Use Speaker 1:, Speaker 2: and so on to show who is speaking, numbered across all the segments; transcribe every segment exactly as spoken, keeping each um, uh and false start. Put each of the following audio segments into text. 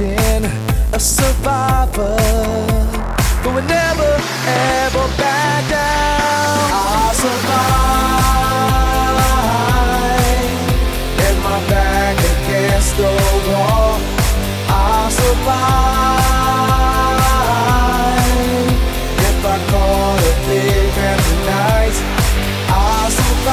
Speaker 1: been a survivor, but we never ever back down. I'll survive, get my back against the wall. I'll survive, if I call it big every night. I'll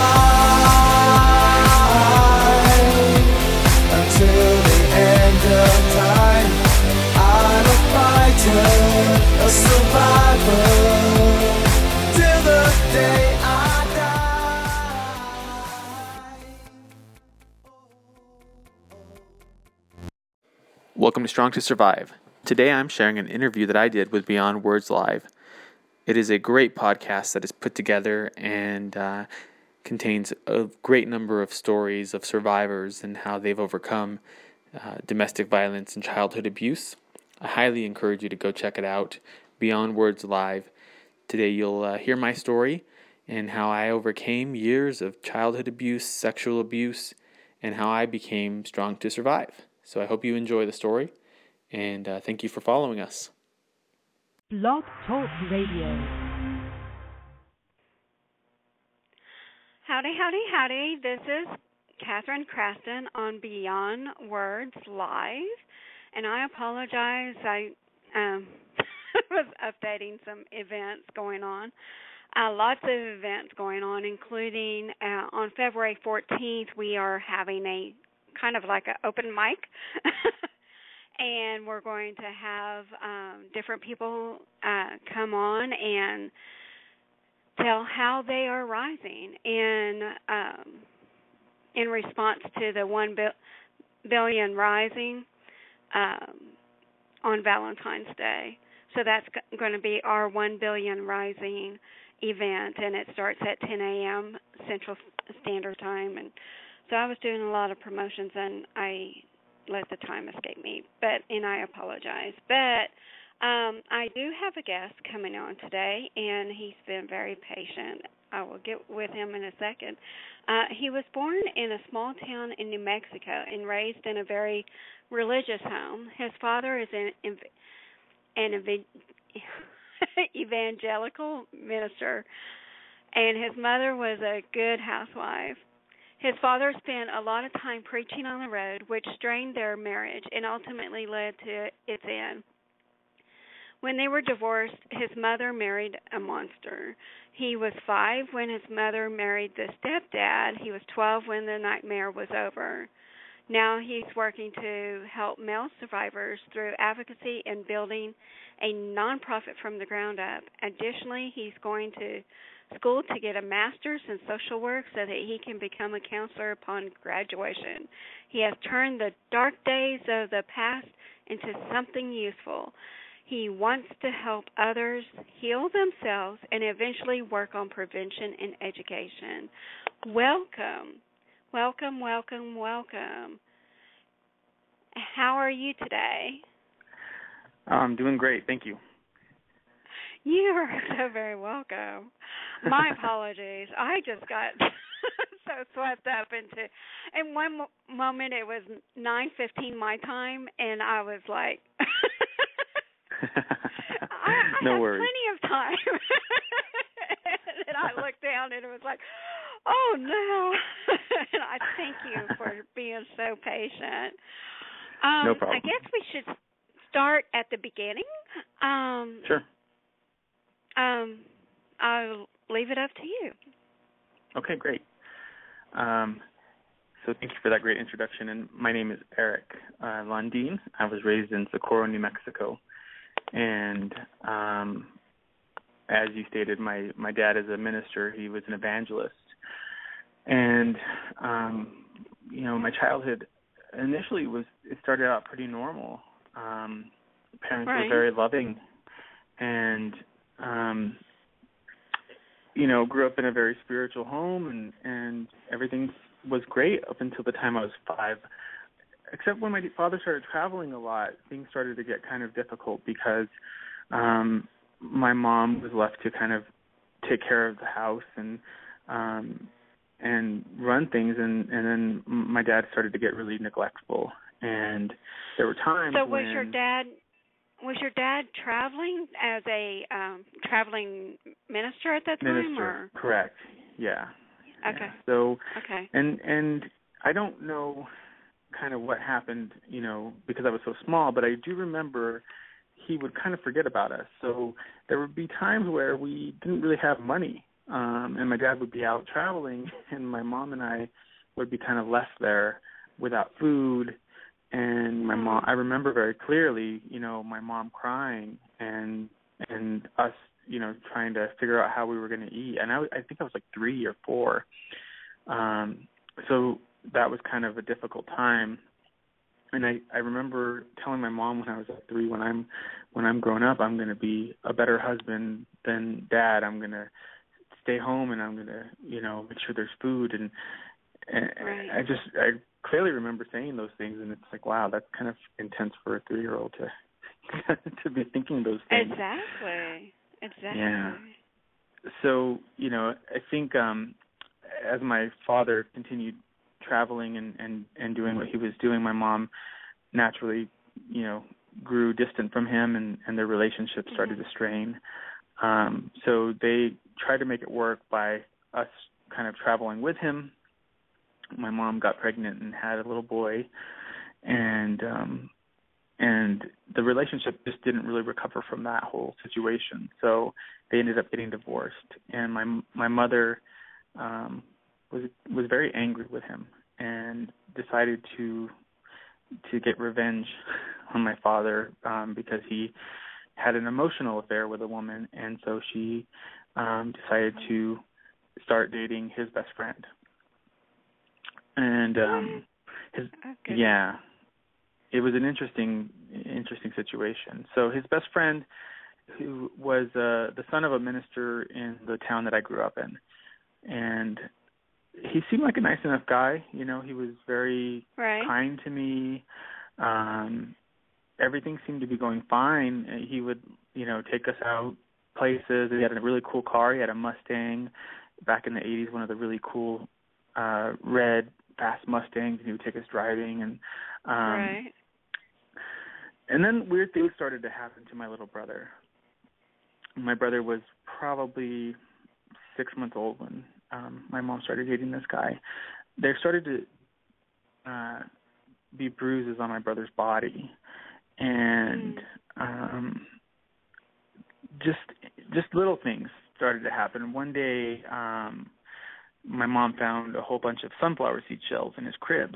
Speaker 1: survive until the end of time. I'm a fighter, a survivor, till the day I die.
Speaker 2: Welcome to Strong to Survive. Today I'm sharing an interview that I did with Beyond Words Live. It is a great podcast that is put together and uh, contains a great number of stories of survivors and how they've overcome uh, domestic violence and childhood abuse. I highly encourage you to go check it out, Beyond Words Live. Today you'll uh, hear my story and how I overcame years of childhood abuse, sexual abuse, and how I became strong to survive. So I hope you enjoy the story, and uh, thank you for following us.
Speaker 3: Blog Talk Radio.
Speaker 4: Howdy, howdy, howdy. This is Catherine Crafton on Beyond Words Live, and I apologize. I um, was updating some events going on. Uh, lots of events going on, including uh, on February fourteenth, we are having a kind of like an open mic. And we're going to have um, different people uh, come on and tell how they are rising in um, in response to the one bil- billion rising um, on Valentine's Day. So that's g- going to be our one billion rising event, and it starts at ten a.m. Central Standard Time. And so I was doing a lot of promotions, and I let the time escape me, but and I apologize. But um, I do have a guest coming on today, and he's been very patient. I will get with him in a second. Uh, he was born in a small town in New Mexico and raised in a very religious home. His father is an, an evangelical minister, and his mother was a good housewife. His father spent a lot of time preaching on the road, which strained their marriage and ultimately led to its end. When they were divorced, his mother married a monster. He was five when his mother married the stepdad. He was twelve when the nightmare was over. Now he's working to help male survivors through advocacy and building a nonprofit from the ground up. Additionally, he's going to school to get a master's in social work so that he can become a counselor upon graduation. He has turned the dark days of the past into something useful. He wants to help others heal themselves and eventually work on prevention and education. Welcome, welcome, welcome, welcome. How are you today?
Speaker 2: I'm doing great, thank you.
Speaker 4: You are so very welcome. My apologies. I just got so swept up into, in one mo- moment it was nine fifteen my time, and I was like, I, I
Speaker 2: no
Speaker 4: have
Speaker 2: worries.
Speaker 4: plenty of time. And I looked down, and it was like, oh, no. And I thank you for being so patient. Um,
Speaker 2: no problem.
Speaker 4: I guess we should start at the beginning. Um,
Speaker 2: sure.
Speaker 4: Um, I'll leave it up to you.
Speaker 2: Okay, great. Um, so thank you for that great introduction. And my name is Eric uh, Lundeen. I was raised in Socorro, New Mexico. And um, as you stated, my, my dad is a minister. He was an evangelist. And, um, you know, my childhood initially was, it started out pretty normal. Um, parents
Speaker 4: right.
Speaker 2: were very loving and, um, you know, grew up in a very spiritual home, and, and everything was great up until the time I was five. Except when my father started traveling a lot, things started to get kind of difficult because um, my mom was left to kind of take care of the house and um, and run things, and, and then my dad started to get really neglectful. And there were times
Speaker 4: so
Speaker 2: when...
Speaker 4: was your dad was your dad traveling as a um, traveling minister at that time?
Speaker 2: Minister,
Speaker 4: or?
Speaker 2: correct. Yeah.
Speaker 4: Okay.
Speaker 2: Yeah. So,
Speaker 4: okay.
Speaker 2: and and I don't know kind of what happened, you know, because I was so small, but I do remember he would kind of forget about us. So there would be times where we didn't really have money, um, and my dad would be out traveling, and my mom and I would be kind of left there without food. And my mom, I remember very clearly, you know, my mom crying and and us, you know, trying to figure out how we were going to eat. And I, I think I was like three or four. Um, so that was kind of a difficult time. And I, I remember telling my mom when I was at three, when I'm when I'm grown up, I'm going to be a better husband than Dad. I'm going to stay home and I'm going to, you know, make sure there's food. And, and
Speaker 4: right.
Speaker 2: I just I clearly remember saying those things, and it's like, wow, that's kind of intense for a three-year-old to to be thinking those things.
Speaker 4: Exactly. Exactly.
Speaker 2: Yeah. So, you know, I think um, as my father continued traveling and, and, and doing what he was doing, my mom naturally, you know, grew distant from him, and, and their relationship started mm-hmm. to strain. Um, so they tried to make it work by us kind of traveling with him. My mom got pregnant and had a little boy, and um, and the relationship just didn't really recover from that whole situation. So they ended up getting divorced, and my my mother um, was was very angry with him and decided to to get revenge on my father um, because he had an emotional affair with a woman, and so she um, decided to start dating his best friend. And um, his okay. yeah, it was an interesting interesting situation. So his best friend, who was uh, the son of a minister in the town that I grew up in, and he seemed like a nice enough guy. You know, he was very
Speaker 4: right.
Speaker 2: kind to me. Um, everything seemed to be going fine. He would, you know, take us out places. He had a really cool car. He had a Mustang back in the eighties, one of the really cool uh, red fast Mustangs. He would take us driving, and um,
Speaker 4: right.
Speaker 2: and then weird things started to happen to my little brother. My brother was probably six months old when um, my mom started dating this guy. There started to uh, be bruises on my brother's body, and um, just just little things started to happen. One day, um, my mom found a whole bunch of sunflower seed shells in his crib.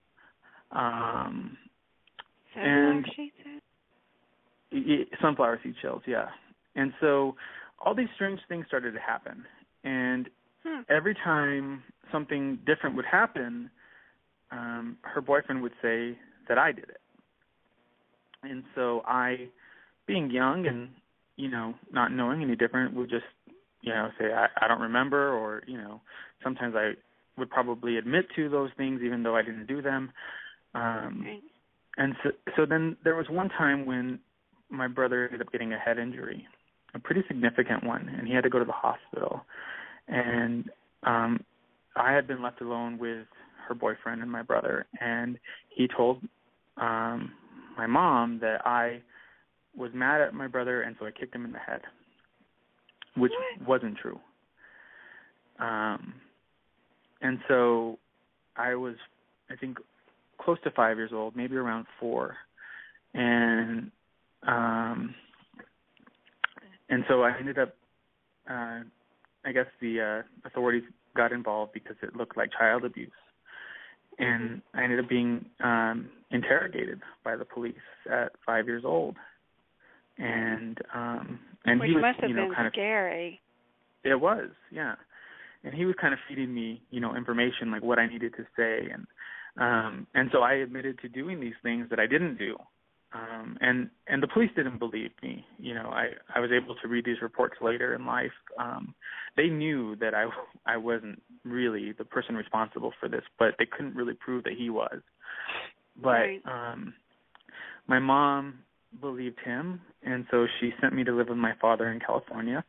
Speaker 2: Um,
Speaker 4: sunflower
Speaker 2: and
Speaker 4: seed
Speaker 2: it, sunflower seed shells, yeah. And so all these strange things started to happen. And
Speaker 4: hmm.
Speaker 2: every time something different would happen, um, her boyfriend would say that I did it. And so I, being young and, you know, not knowing any different, would just, you know, say, I, I don't remember, or, you know, sometimes I would probably admit to those things even though I didn't do them. Um,
Speaker 4: right.
Speaker 2: And so, so then there was one time when my brother ended up getting a head injury, a pretty significant one, and he had to go to the hospital. And um, I had been left alone with her boyfriend and my brother, and he told um, my mom that I was mad at my brother, and so I kicked him in the head, which
Speaker 4: what?
Speaker 2: wasn't true. Um, and so I was, I think, close to five years old, maybe around four, and um, and so I ended up, uh, I guess the uh, authorities got involved because it looked like child abuse, and I ended up being um, interrogated by the police at five years old, and um, and
Speaker 4: Which
Speaker 2: he was,
Speaker 4: must have
Speaker 2: you know,
Speaker 4: been
Speaker 2: kind of
Speaker 4: scary.
Speaker 2: It was, yeah, and he was kind of feeding me, you know, information like what I needed to say, and um, and so I admitted to doing these things that I didn't do. Um, and, and the police didn't believe me. You know, I, I was able to read these reports later in life. Um, they knew that I, I wasn't really the person responsible for this, but they couldn't really prove that he was. But
Speaker 4: right.
Speaker 2: um, my mom believed him, and so she sent me to live with my father in California.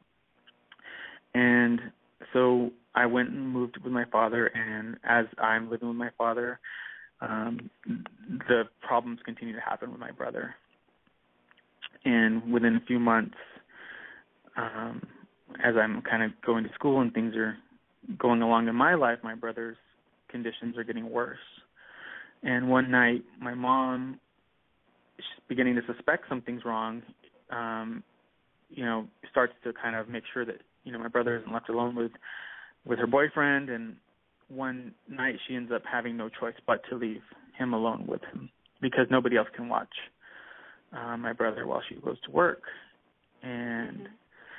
Speaker 2: And so I went and moved with my father, and as I'm living with my father, um, the problems continue to happen with my brother. And within a few months, um, as I'm kind of going to school and things are going along in my life, my brother's conditions are getting worse. And one night, my mom, she's beginning to suspect something's wrong, um, you know, starts to kind of make sure that, you know, my brother isn't left alone with, with her boyfriend. And one night she ends up having no choice but to leave him alone with him because nobody else can watch uh, my brother while she goes to work. And mm-hmm.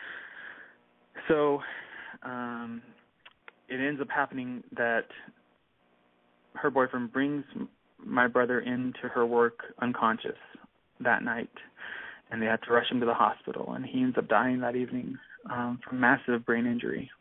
Speaker 2: so um, it ends up happening that her boyfriend brings my brother into her work unconscious that night, and they had to rush him to the hospital, and he ends up dying that evening um, from massive brain injury.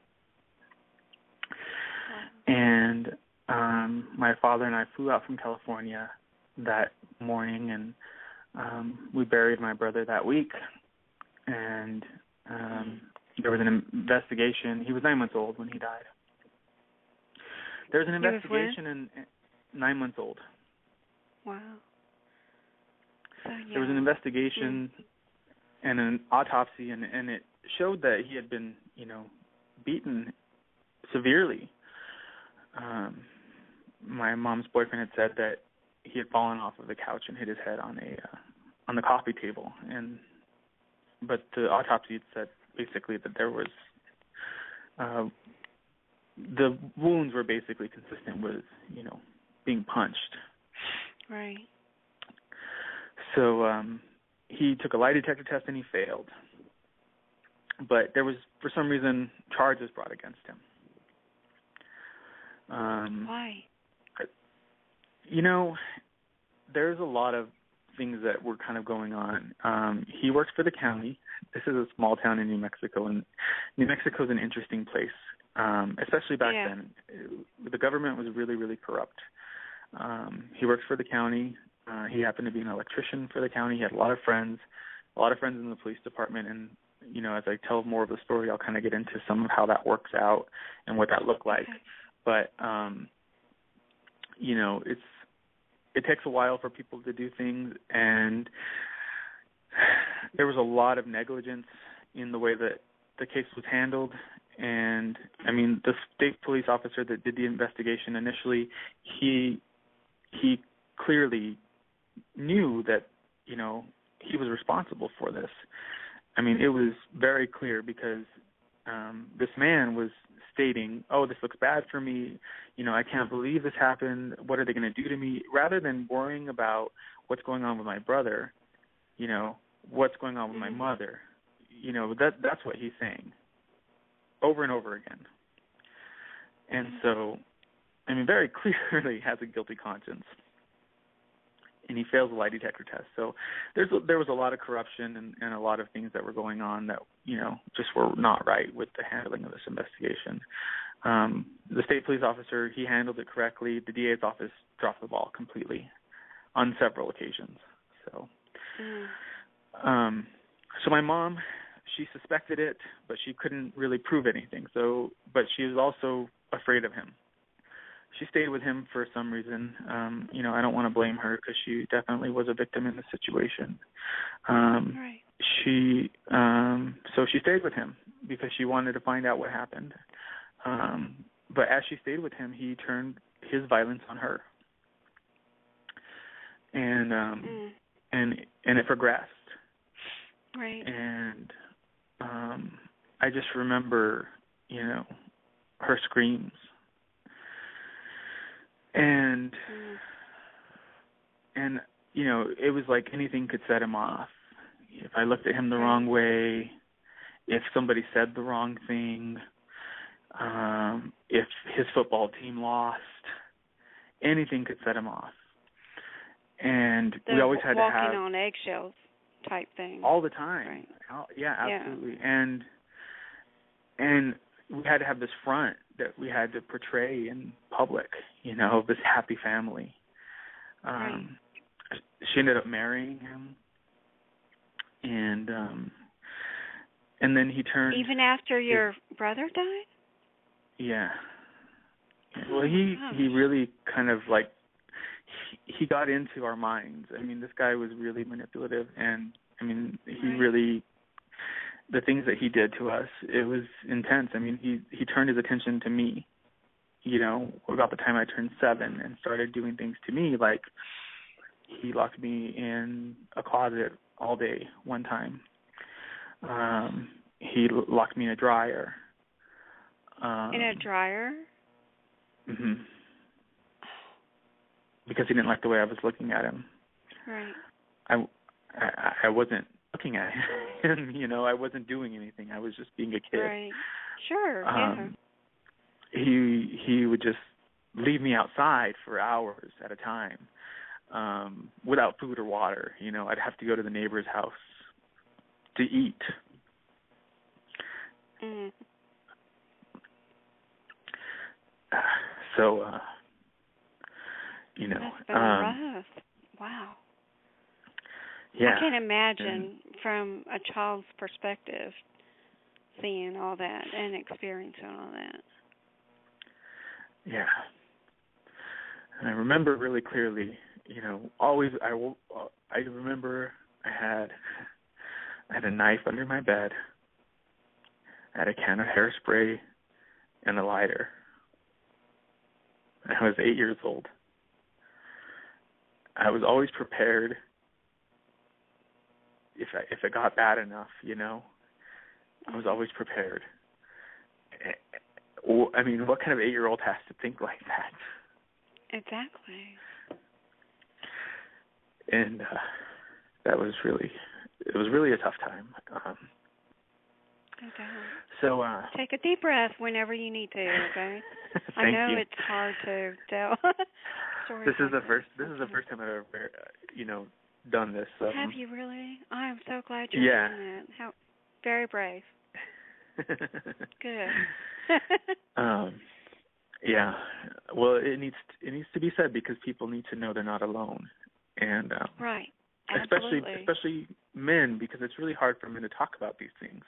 Speaker 2: And um, my father and I flew out from California that morning, and um, we buried my brother that week. And um, there was an investigation. He was nine months old when he died. There was an investigation and nine months old.
Speaker 4: Wow. So, yeah.
Speaker 2: There was an investigation mm-hmm. and an autopsy, and, and it showed that he had been, you know, beaten severely. Um, my mom's boyfriend had said that he had fallen off of the couch and hit his head on a uh, on the coffee table, and but the autopsy had said basically that there was uh, the wounds were basically consistent with, you know, being punched.
Speaker 4: Right.
Speaker 2: So um, he took a lie detector test and he failed. But there was, for some reason, charges brought against him. Um,
Speaker 4: Why?
Speaker 2: You know, there's a lot of things that were kind of going on. Um, he works for the county. This is a small town in New Mexico, and New Mexico is an interesting place, um, especially back
Speaker 4: yeah.
Speaker 2: then. The government was really, really corrupt. Um, he works for the county. Uh, he happened to be an electrician for the county. He had a lot of friends, a lot of friends in the police department. And, you know, as I tell more of the story, I'll kind of get into some of how that works out and what that looked like.
Speaker 4: Okay.
Speaker 2: But, um, you know, it's it takes a while for people to do things. And there was a lot of negligence in the way that the case was handled. And, I mean, the state police officer that did the investigation initially, he he clearly knew that, you know, he was responsible for this. I mean, it was very clear because um, this man was stating, oh, this looks bad for me. You know, I can't believe this happened. What are they going to do to me? Rather than worrying about what's going on with my brother, you know, what's going on with my mother, you know, that that's what he's saying over and over again. And so, I mean, very clearly has a guilty conscience. And he fails the lie detector test. So there's a, there was a lot of corruption and, and a lot of things that were going on that, you know, just were not right with the handling of this investigation. Um, the state police officer, he handled it correctly. The D A's office dropped the ball completely on several occasions. So, mm. um, so my mom, she suspected it, but she couldn't really prove anything. So, but she was also afraid of him. She stayed with him for some reason. Um, you know, I don't want to blame her because she definitely was a victim in the situation. Um,
Speaker 4: right.
Speaker 2: She, um, so she stayed with him because she wanted to find out what happened. Um, but as she stayed with him, he turned his violence on her, and um, mm. and and it progressed.
Speaker 4: Right.
Speaker 2: And um, I just remember, you know, her screams. And, mm. and you know, it was like anything could set him off. If I looked at him the right. wrong way, if somebody said the wrong thing, um, if his football team lost, anything could set him off. And
Speaker 4: the
Speaker 2: we always had to have...
Speaker 4: walking on eggshells type thing.
Speaker 2: All the time.
Speaker 4: Right.
Speaker 2: Yeah, absolutely.
Speaker 4: Yeah.
Speaker 2: And and we had to have this front that we had to portray in public, you know, this happy family. Um, right. She ended up marrying him, and um, and then he turned...
Speaker 4: Even after your
Speaker 2: his,
Speaker 4: brother died?
Speaker 2: Yeah. Well, he, he really kind of, like, he got into our minds. I mean, this guy was really manipulative, and I mean, he really, the things that he did to us, it was intense. I mean, he he turned his attention to me, you know, about the time I turned seven, and started doing things to me, like he locked me in a closet all day one time. Um, he locked me in a dryer. Um,
Speaker 4: in a dryer?
Speaker 2: Mm-hmm. Because he didn't like the way I was looking at him.
Speaker 4: Right.
Speaker 2: I, I, I wasn't looking at him, you know, I wasn't doing anything. I was just being a kid.
Speaker 4: Right. Sure,
Speaker 2: um,
Speaker 4: yeah.
Speaker 2: He, he would just leave me outside for hours at a time um, without food or water. You know, I'd have to go to the neighbor's house to eat.
Speaker 4: Mm.
Speaker 2: So, uh, you know.
Speaker 4: That's been
Speaker 2: um,
Speaker 4: rough. Wow.
Speaker 2: Yeah.
Speaker 4: I can't imagine
Speaker 2: and,
Speaker 4: from a child's perspective seeing all that and experiencing all that.
Speaker 2: Yeah. And I remember really clearly, you know, always, I, I remember I had, I had a knife under my bed, I had a can of hairspray and a lighter. I was eight years old. I was always prepared if I, if it got bad enough, you know. I was always prepared. I mean, what kind of eight-year-old has to think like that?
Speaker 4: Exactly.
Speaker 2: And uh, that was really, it was really a tough time. Um,
Speaker 4: Okay.
Speaker 2: So uh,
Speaker 4: take a deep breath whenever you need to. Okay. I know
Speaker 2: you.
Speaker 4: it's hard to tell stories.
Speaker 2: This is
Speaker 4: like
Speaker 2: the
Speaker 4: this.
Speaker 2: first. This is the first time I've ever, uh, you know, done this. Um,
Speaker 4: Have you really? I'm so glad you're
Speaker 2: yeah.
Speaker 4: doing that. How very brave. Good.
Speaker 2: um, yeah. Well, it needs it needs to be said because people need to know they're not alone, and um,
Speaker 4: right.
Speaker 2: Especially
Speaker 4: Absolutely.
Speaker 2: especially men, because it's really hard for men to talk about these things.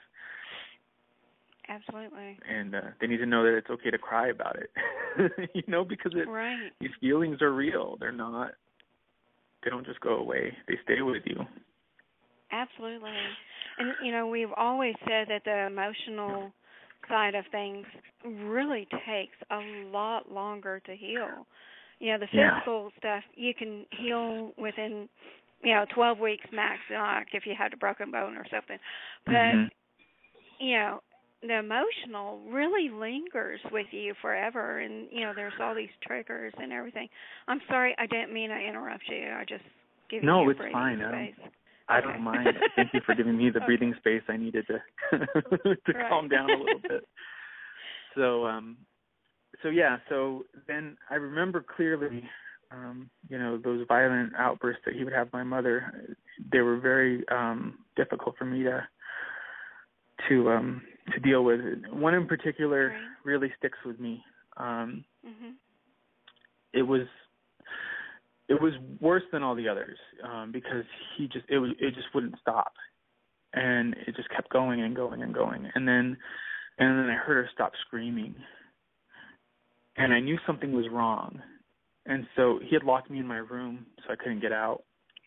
Speaker 4: Absolutely.
Speaker 2: And uh, they need to know that it's okay to cry about it, you know, because it,
Speaker 4: right.
Speaker 2: these feelings are real. They're not, they don't just go away. They stay with you.
Speaker 4: Absolutely. And, you know, we've always said that the emotional side of things really takes a lot longer to heal. You know, the physical yeah. stuff, you can heal within, you know, twelve weeks max, like if you had a broken bone or something. But,
Speaker 2: mm-hmm.
Speaker 4: you know, the emotional really lingers with you forever, and you know there's all these triggers and everything. I'm sorry, I didn't mean to interrupt you. I just give
Speaker 2: no,
Speaker 4: you
Speaker 2: it's
Speaker 4: breathing
Speaker 2: fine.
Speaker 4: space.
Speaker 2: I don't,
Speaker 4: okay.
Speaker 2: I don't mind. Thank you for giving me the
Speaker 4: okay.
Speaker 2: breathing space I needed to to
Speaker 4: right.
Speaker 2: calm down a little bit. So, um, so yeah. So then I remember clearly, um, you know, those violent outbursts that he would have with my mother. They were very um, difficult for me to to um, to deal with. One in particular
Speaker 4: right.
Speaker 2: really sticks with me. Um,
Speaker 4: mm-hmm.
Speaker 2: It was it was worse than all the others um, because he just it was it just wouldn't stop, and it just kept going and going and going. And then and then I heard her stop screaming, and I knew something was wrong. And so he had locked me in my room so I couldn't get out.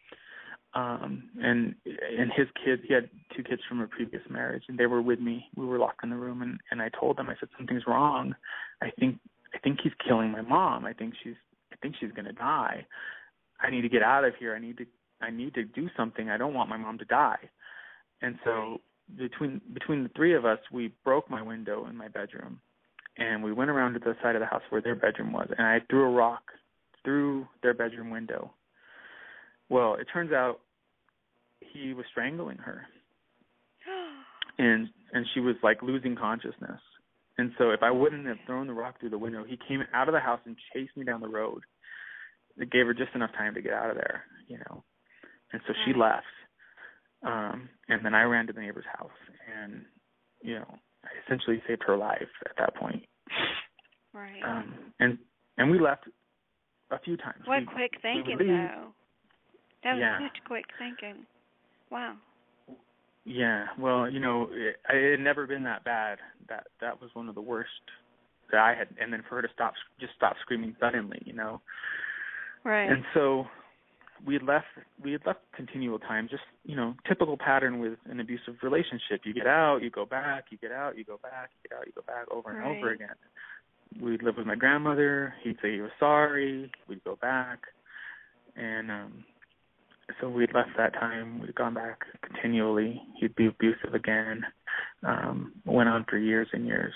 Speaker 2: Um, and and his kids, he had two kids from a previous marriage, and they were with me. We were locked in the room, and, and I told them, I said, something's wrong. I think I think he's killing my mom. I think she's I think she's gonna die. I need to get out of here. I need to I need to do something. I don't want my mom to die. And so between between the three of us, we broke my window in my bedroom, and we went around to the side of the house where their bedroom was, and I threw a rock through their bedroom window. Well, it turns out he was strangling her, and and she was like losing consciousness. And so if I wouldn't have thrown the rock through the window, he came out of the house and chased me down the road. It gave her just enough time to get out of there, you know. And so she left, um, and then I ran to the neighbor's house, and you know, I essentially saved her life at that point.
Speaker 4: Right.
Speaker 2: Um, and and we left a few times.
Speaker 4: What
Speaker 2: we,
Speaker 4: quick thinking,
Speaker 2: we
Speaker 4: though. That was
Speaker 2: yeah.
Speaker 4: such quick thinking. Wow.
Speaker 2: Yeah, well, you know, it, it had never been that bad. That that was one of the worst that I had. And then for her to stop, just stop screaming suddenly, you know,
Speaker 4: Right.
Speaker 2: And so we had left we had left continual time, just, you know, typical pattern with an abusive relationship. You get out, you go back, you get out, you go back, you get out, you go back, over and
Speaker 4: Right.
Speaker 2: over again. We'd live with my grandmother. He'd say he was sorry. We'd go back. And um, so we'd left that time. We'd gone back continually. He'd be abusive again. Um, went on for years and years.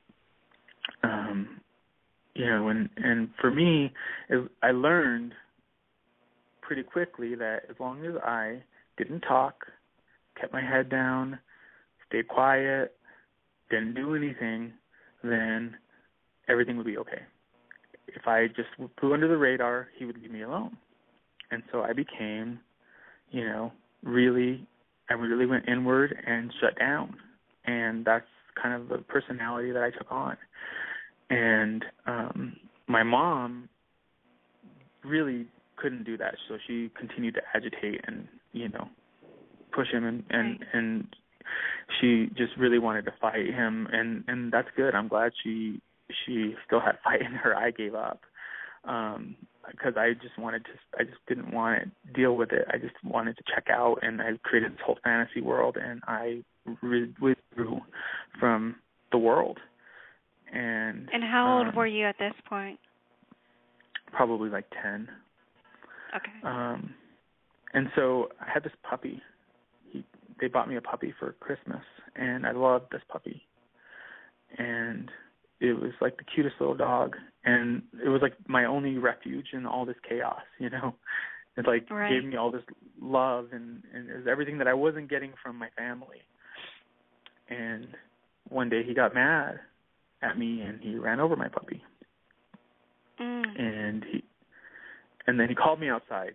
Speaker 2: Um, you know, and, and for me, it, I learned pretty quickly that as long as I didn't talk, kept my head down, stayed quiet, didn't do anything, then everything would be okay. If I just flew under the radar, he would leave me alone. And so I became, you know, really, I really went inward and shut down. And that's kind of the personality that I took on. And um, my mom really couldn't do that. So she continued to agitate and, you know, push him. And, and,
Speaker 4: right.
Speaker 2: and she just really wanted to fight him. And, and that's good. I'm glad she she still had fight in her. I gave up um, because I just wanted to, I just didn't want to deal with it. I just wanted to check out, and I created this whole fantasy world, and I re- withdrew from the world. And
Speaker 4: And how old
Speaker 2: um,
Speaker 4: were you at this point?
Speaker 2: Probably like ten.
Speaker 4: Okay.
Speaker 2: Um, and so I had this puppy. He, they bought me a puppy for Christmas, and I loved this puppy. And it was like the cutest little dog, and it was like my only refuge in all this chaos, you know. It like
Speaker 4: right.
Speaker 2: gave me all this love, and, and it was everything that I wasn't getting from my family. And one day he got mad at me, and he ran over my puppy.
Speaker 4: Mm.
Speaker 2: And he, and then he called me outside,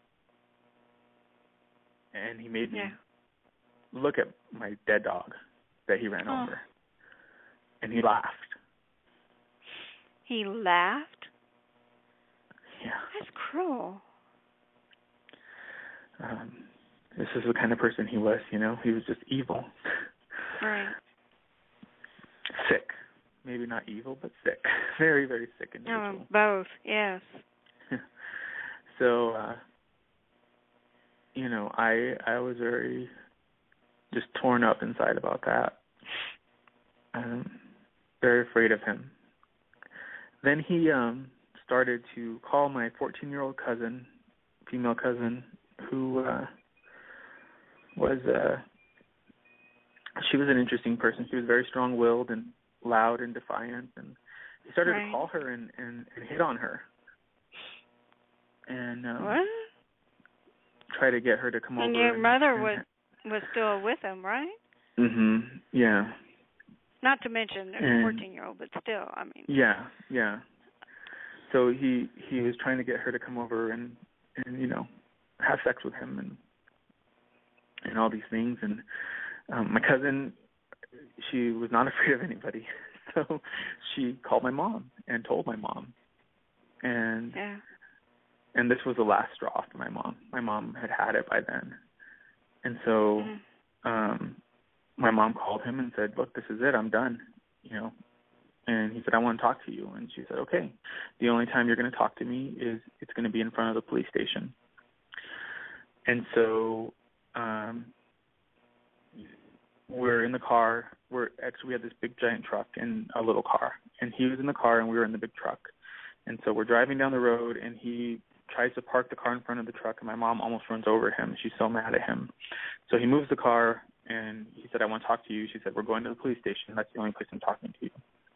Speaker 2: and he made me
Speaker 4: yeah.
Speaker 2: look at my dead dog that he ran
Speaker 4: oh.
Speaker 2: over, and he laughed.
Speaker 4: He laughed?
Speaker 2: Yeah.
Speaker 4: That's cruel.
Speaker 2: Um, this is the kind of person he was, you know. He was just evil.
Speaker 4: Right.
Speaker 2: Sick. Maybe not evil, but sick. Very, very sick individual.
Speaker 4: Oh, both, yes.
Speaker 2: So, uh, you know, I I was very just torn up inside about that. Um, very afraid of him. Then he um, started to call my fourteen-year-old cousin, female cousin, who uh, was, uh, she was an interesting person. She was very strong-willed and loud and defiant. And he started
Speaker 4: right.
Speaker 2: to call her and, and, and hit on her. And um,
Speaker 4: what?
Speaker 2: try to get her to come
Speaker 4: and
Speaker 2: over.
Speaker 4: Your
Speaker 2: and
Speaker 4: your mother
Speaker 2: and,
Speaker 4: was was still with him, right?
Speaker 2: Mm-hmm, yeah.
Speaker 4: Not to mention a fourteen-year-old, but still, I mean.
Speaker 2: Yeah, yeah. So he he was trying to get her to come over and, and you know, have sex with him and and all these things. And um, my cousin, she was not afraid of anybody. So she called my mom and told my mom. And
Speaker 4: yeah.
Speaker 2: and this was the last straw for my mom. My mom had had it by then. And so mm-hmm. um, my mom called him and said, look, this is it. I'm done, you know. And he said, I want to talk to you. And she said, okay. The only time you're going to talk to me is it's going to be in front of the police station. And so um, we're in the car. We're actually, we had this big giant truck and a little car. And he was in the car and we were in the big truck. And so we're driving down the road, and he tries to park the car in front of the truck, and my mom almost runs over him. She's so mad at him. So he moves the car, and he said, I want to talk to you. She said, we're going to the police station. That's the only place I'm talking to you.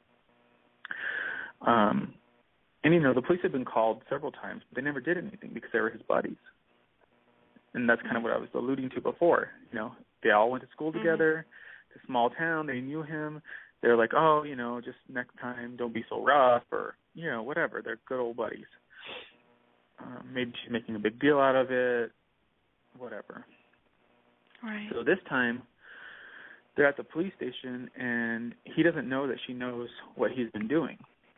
Speaker 2: Um, and, you know, the police had been called several times, but they never did anything because they were his buddies. And that's kind of what I was alluding to before. You know, they all went to school together. Mm-hmm. It's a small town. They knew him. They're like, oh, you know, just next time don't be so rough, or, you know, whatever. They're good old buddies. Um, maybe she's making a big deal out of it, whatever.
Speaker 4: Right.
Speaker 2: So this time they're at the police station, and he doesn't know that she knows what he's been doing.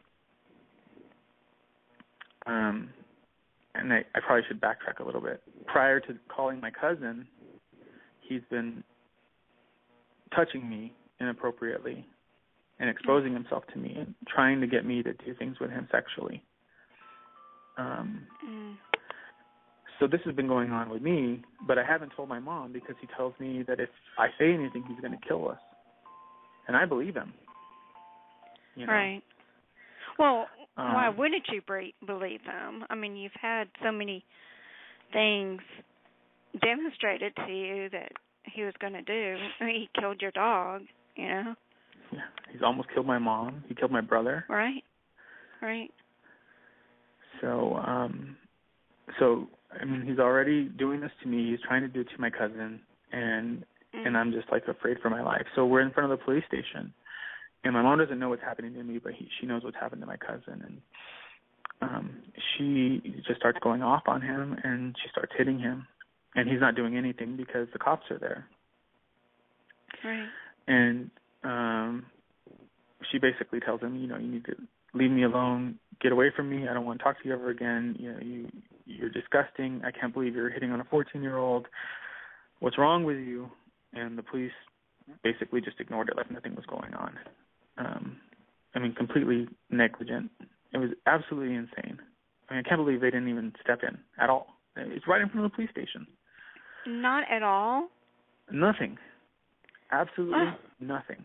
Speaker 2: Um, and I, I probably should backtrack a little bit. Prior to calling my cousin, he's been touching me inappropriately and exposing himself to me and trying to get me to do things with him sexually. Um,
Speaker 4: Mm.
Speaker 2: so this has been going on with me, but I haven't told my mom because he tells me that if I say anything, he's going to kill us. And I believe him. You know?
Speaker 4: Right. Well,
Speaker 2: um,
Speaker 4: why wouldn't you bre- believe him? I mean, you've had so many things demonstrated to you that he was going to do. I mean, he killed your dog, you know?
Speaker 2: Yeah, he's almost killed my mom. He killed my brother.
Speaker 4: Right. Right.
Speaker 2: So, um, so I mean, he's already doing this to me. He's trying to do it to my cousin, and
Speaker 4: Mm.
Speaker 2: and I'm just like afraid for my life. So we're in front of the police station, and my mom doesn't know what's happening to me, but he, she knows what's happened to my cousin, and um, she just starts going off on him, and she starts hitting him, and he's not doing anything because the cops are there.
Speaker 4: Right.
Speaker 2: And um, she basically tells him, you know, you need to leave me alone, get away from me. I don't want to talk to you ever again. You know, you you're disgusting. I can't believe you're hitting on a fourteen-year-old. What's wrong with you? And the police basically just ignored it like nothing was going on. Um, I mean, completely negligent. It was absolutely insane. I mean, I can't believe they didn't even step in at all. It's right in front of the police station.
Speaker 4: Not at all?
Speaker 2: Nothing. Absolutely
Speaker 4: Oh.
Speaker 2: nothing.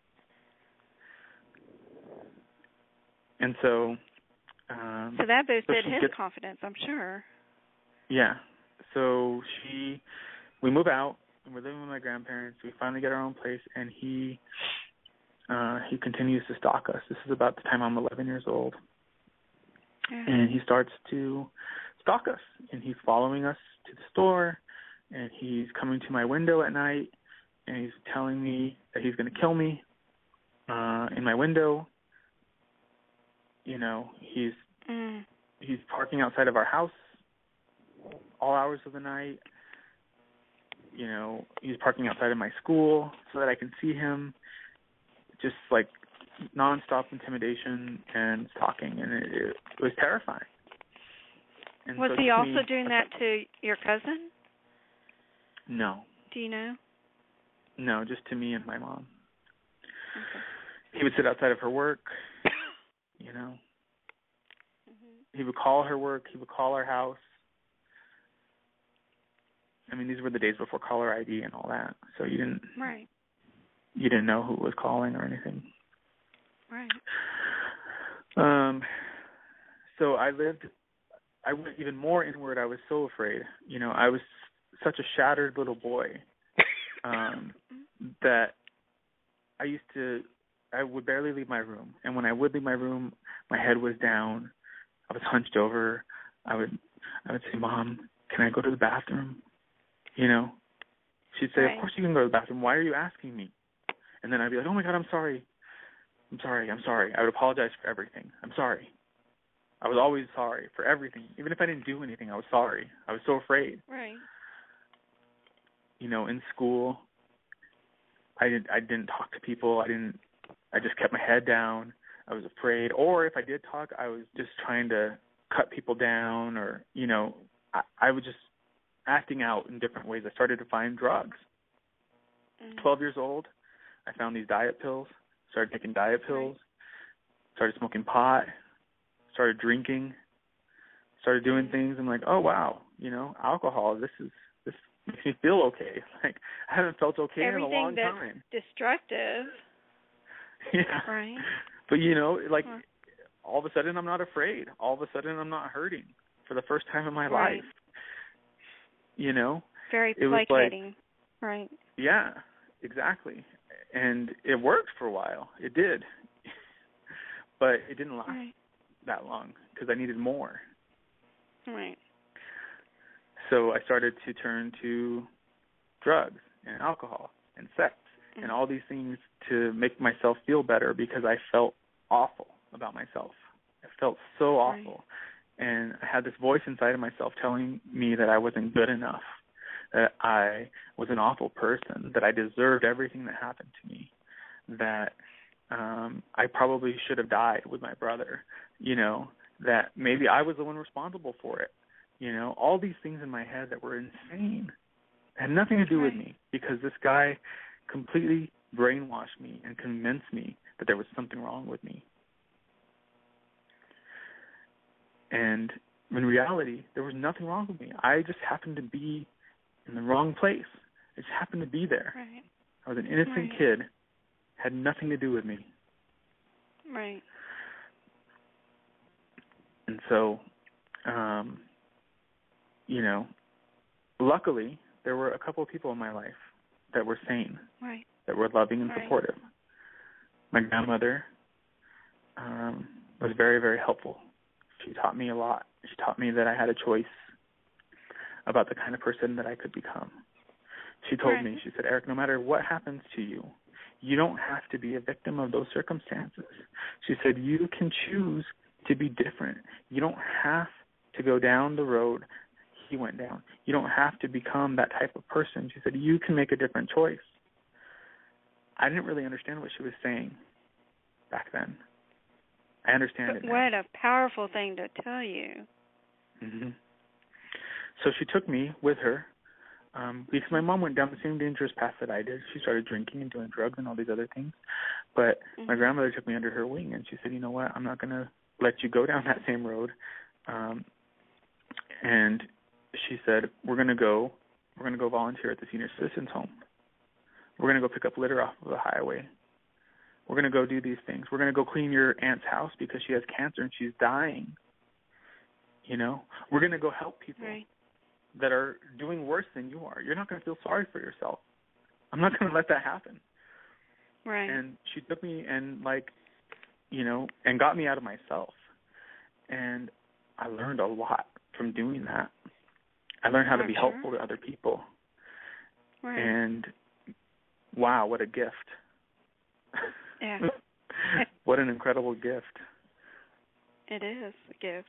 Speaker 2: And so... Um,
Speaker 4: So that boosted
Speaker 2: so
Speaker 4: his
Speaker 2: gets,
Speaker 4: confidence, I'm sure.
Speaker 2: Yeah. So she, we move out, and we're living with my grandparents. We finally get our own place, and he, uh, he continues to stalk us. This is about the time I'm eleven years old,
Speaker 4: Yeah.
Speaker 2: and he starts to stalk us, and he's following us to the store, and he's coming to my window at night, and he's telling me that he's going to kill me uh, in my window. You know, he's
Speaker 4: Mm.
Speaker 2: he's parking outside of our house all hours of the night. You know, he's parking outside of my school so that I can see him. Just like nonstop intimidation and stalking, and it, it was terrifying. And
Speaker 4: Was
Speaker 2: so
Speaker 4: he
Speaker 2: to
Speaker 4: also
Speaker 2: me,
Speaker 4: doing that to your cousin?
Speaker 2: No,
Speaker 4: Do you know?
Speaker 2: no, just to me and my mom.
Speaker 4: Okay.
Speaker 2: He would sit outside of her work. You know,
Speaker 4: Mm-hmm.
Speaker 2: he would call her work. He would call our house. I mean, these were the days before caller I D and all that, so you didn't
Speaker 4: Right.
Speaker 2: you didn't know who was calling or anything.
Speaker 4: Right.
Speaker 2: Um. So I lived. I went even more inward. I was so afraid. You know, I was such a shattered little boy um, that I used to. I would barely leave my room, and when I would leave my room, my head was down. I was hunched over. I would. I would say, "Mom, can I go to the bathroom?" You know, she'd say,
Speaker 4: Right.
Speaker 2: "Of course you can go to the bathroom. Why are you asking me?" And then I'd be like, "Oh my God, I'm sorry. I'm sorry. I'm sorry." I would apologize for everything. I'm sorry. I was always sorry for everything. Even if I didn't do anything, I was sorry. I was so afraid.
Speaker 4: Right.
Speaker 2: You know, in school, I didn't. I didn't talk to people. I didn't. I just kept my head down. I was afraid. Or if I did talk, I was just trying to cut people down, or you know, I, I was just acting out in different ways. I started to find drugs.
Speaker 4: Mm.
Speaker 2: Twelve years old, I found these diet pills. Started taking diet pills. Right. Started smoking pot. Started drinking. Started doing things. I'm like, oh wow, you know, alcohol. This is this makes me feel okay. Like I haven't felt okay
Speaker 4: Everything
Speaker 2: in a long
Speaker 4: that's
Speaker 2: time.
Speaker 4: destructive.
Speaker 2: Yeah.
Speaker 4: Right.
Speaker 2: But you know, like
Speaker 4: Huh.
Speaker 2: all of a sudden I'm not afraid. All of a sudden I'm not hurting for the first time in my
Speaker 4: Right.
Speaker 2: life. You know?
Speaker 4: Very
Speaker 2: it was
Speaker 4: placating.
Speaker 2: like,
Speaker 4: right.
Speaker 2: Yeah, exactly. And it worked for a while. It did. But it didn't last
Speaker 4: Right.
Speaker 2: that long because I needed more.
Speaker 4: Right.
Speaker 2: So I started to turn to drugs and alcohol and sex
Speaker 4: Mm-hmm.
Speaker 2: and all these things to make myself feel better because I felt awful about myself. I felt so awful. Right. And I had this voice inside of myself telling me that I wasn't good enough, that I was an awful person, that I deserved everything that happened to me, that um, I probably should have died with my brother, you know, that maybe I was the one responsible for it. You know, all these things in my head that were insane had nothing to do
Speaker 4: right.
Speaker 2: with me because this guy completely brainwashed me and convinced me that there was something wrong with me. And in reality, there was nothing wrong with me. I just happened to be in the wrong place. I just happened to be there.
Speaker 4: Right.
Speaker 2: I was an innocent
Speaker 4: Right.
Speaker 2: kid. Had nothing to do with me.
Speaker 4: Right.
Speaker 2: And so, um, you know, luckily, there were a couple of people in my life that were sane,
Speaker 4: Right.
Speaker 2: that were loving and
Speaker 4: Right.
Speaker 2: supportive. My grandmother um, was very, very helpful. She taught me a lot. She taught me that I had a choice about the kind of person that I could become. She told
Speaker 4: Right.
Speaker 2: me, she said, Eric, no matter what happens to you, you don't have to be a victim of those circumstances. She said, you can choose to be different. You don't have to go down the road he went down. You don't have to become that type of person. She said, you can make a different choice. I didn't really understand what she was saying back then. I understand
Speaker 4: But
Speaker 2: it now.
Speaker 4: what a powerful thing to tell you.
Speaker 2: Mm-hmm. So she took me with her um, because my mom went down the same dangerous path that I did. She started drinking and doing drugs and all these other things. But
Speaker 4: Mm-hmm.
Speaker 2: my grandmother took me under her wing, and she said, you know what, I'm not going to let you go down that same road. Um, and she said, we're going to go, we're going to go volunteer at the senior citizens home. We're going to go pick up litter off of the highway. We're going to go do these things. We're going to go clean your aunt's house because she has cancer and she's dying. You know, we're going to go help people
Speaker 4: Right.
Speaker 2: that are doing worse than you are. You're not going to feel sorry for yourself. I'm not going to let that happen.
Speaker 4: Right.
Speaker 2: And she took me and, like, you know, and got me out of myself. And I learned a lot from doing that. I learned how to
Speaker 4: I'm
Speaker 2: be
Speaker 4: sure.
Speaker 2: helpful to other people.
Speaker 4: Right.
Speaker 2: And, wow, what a gift.
Speaker 4: Yeah.
Speaker 2: What an incredible gift.
Speaker 4: It is a gift.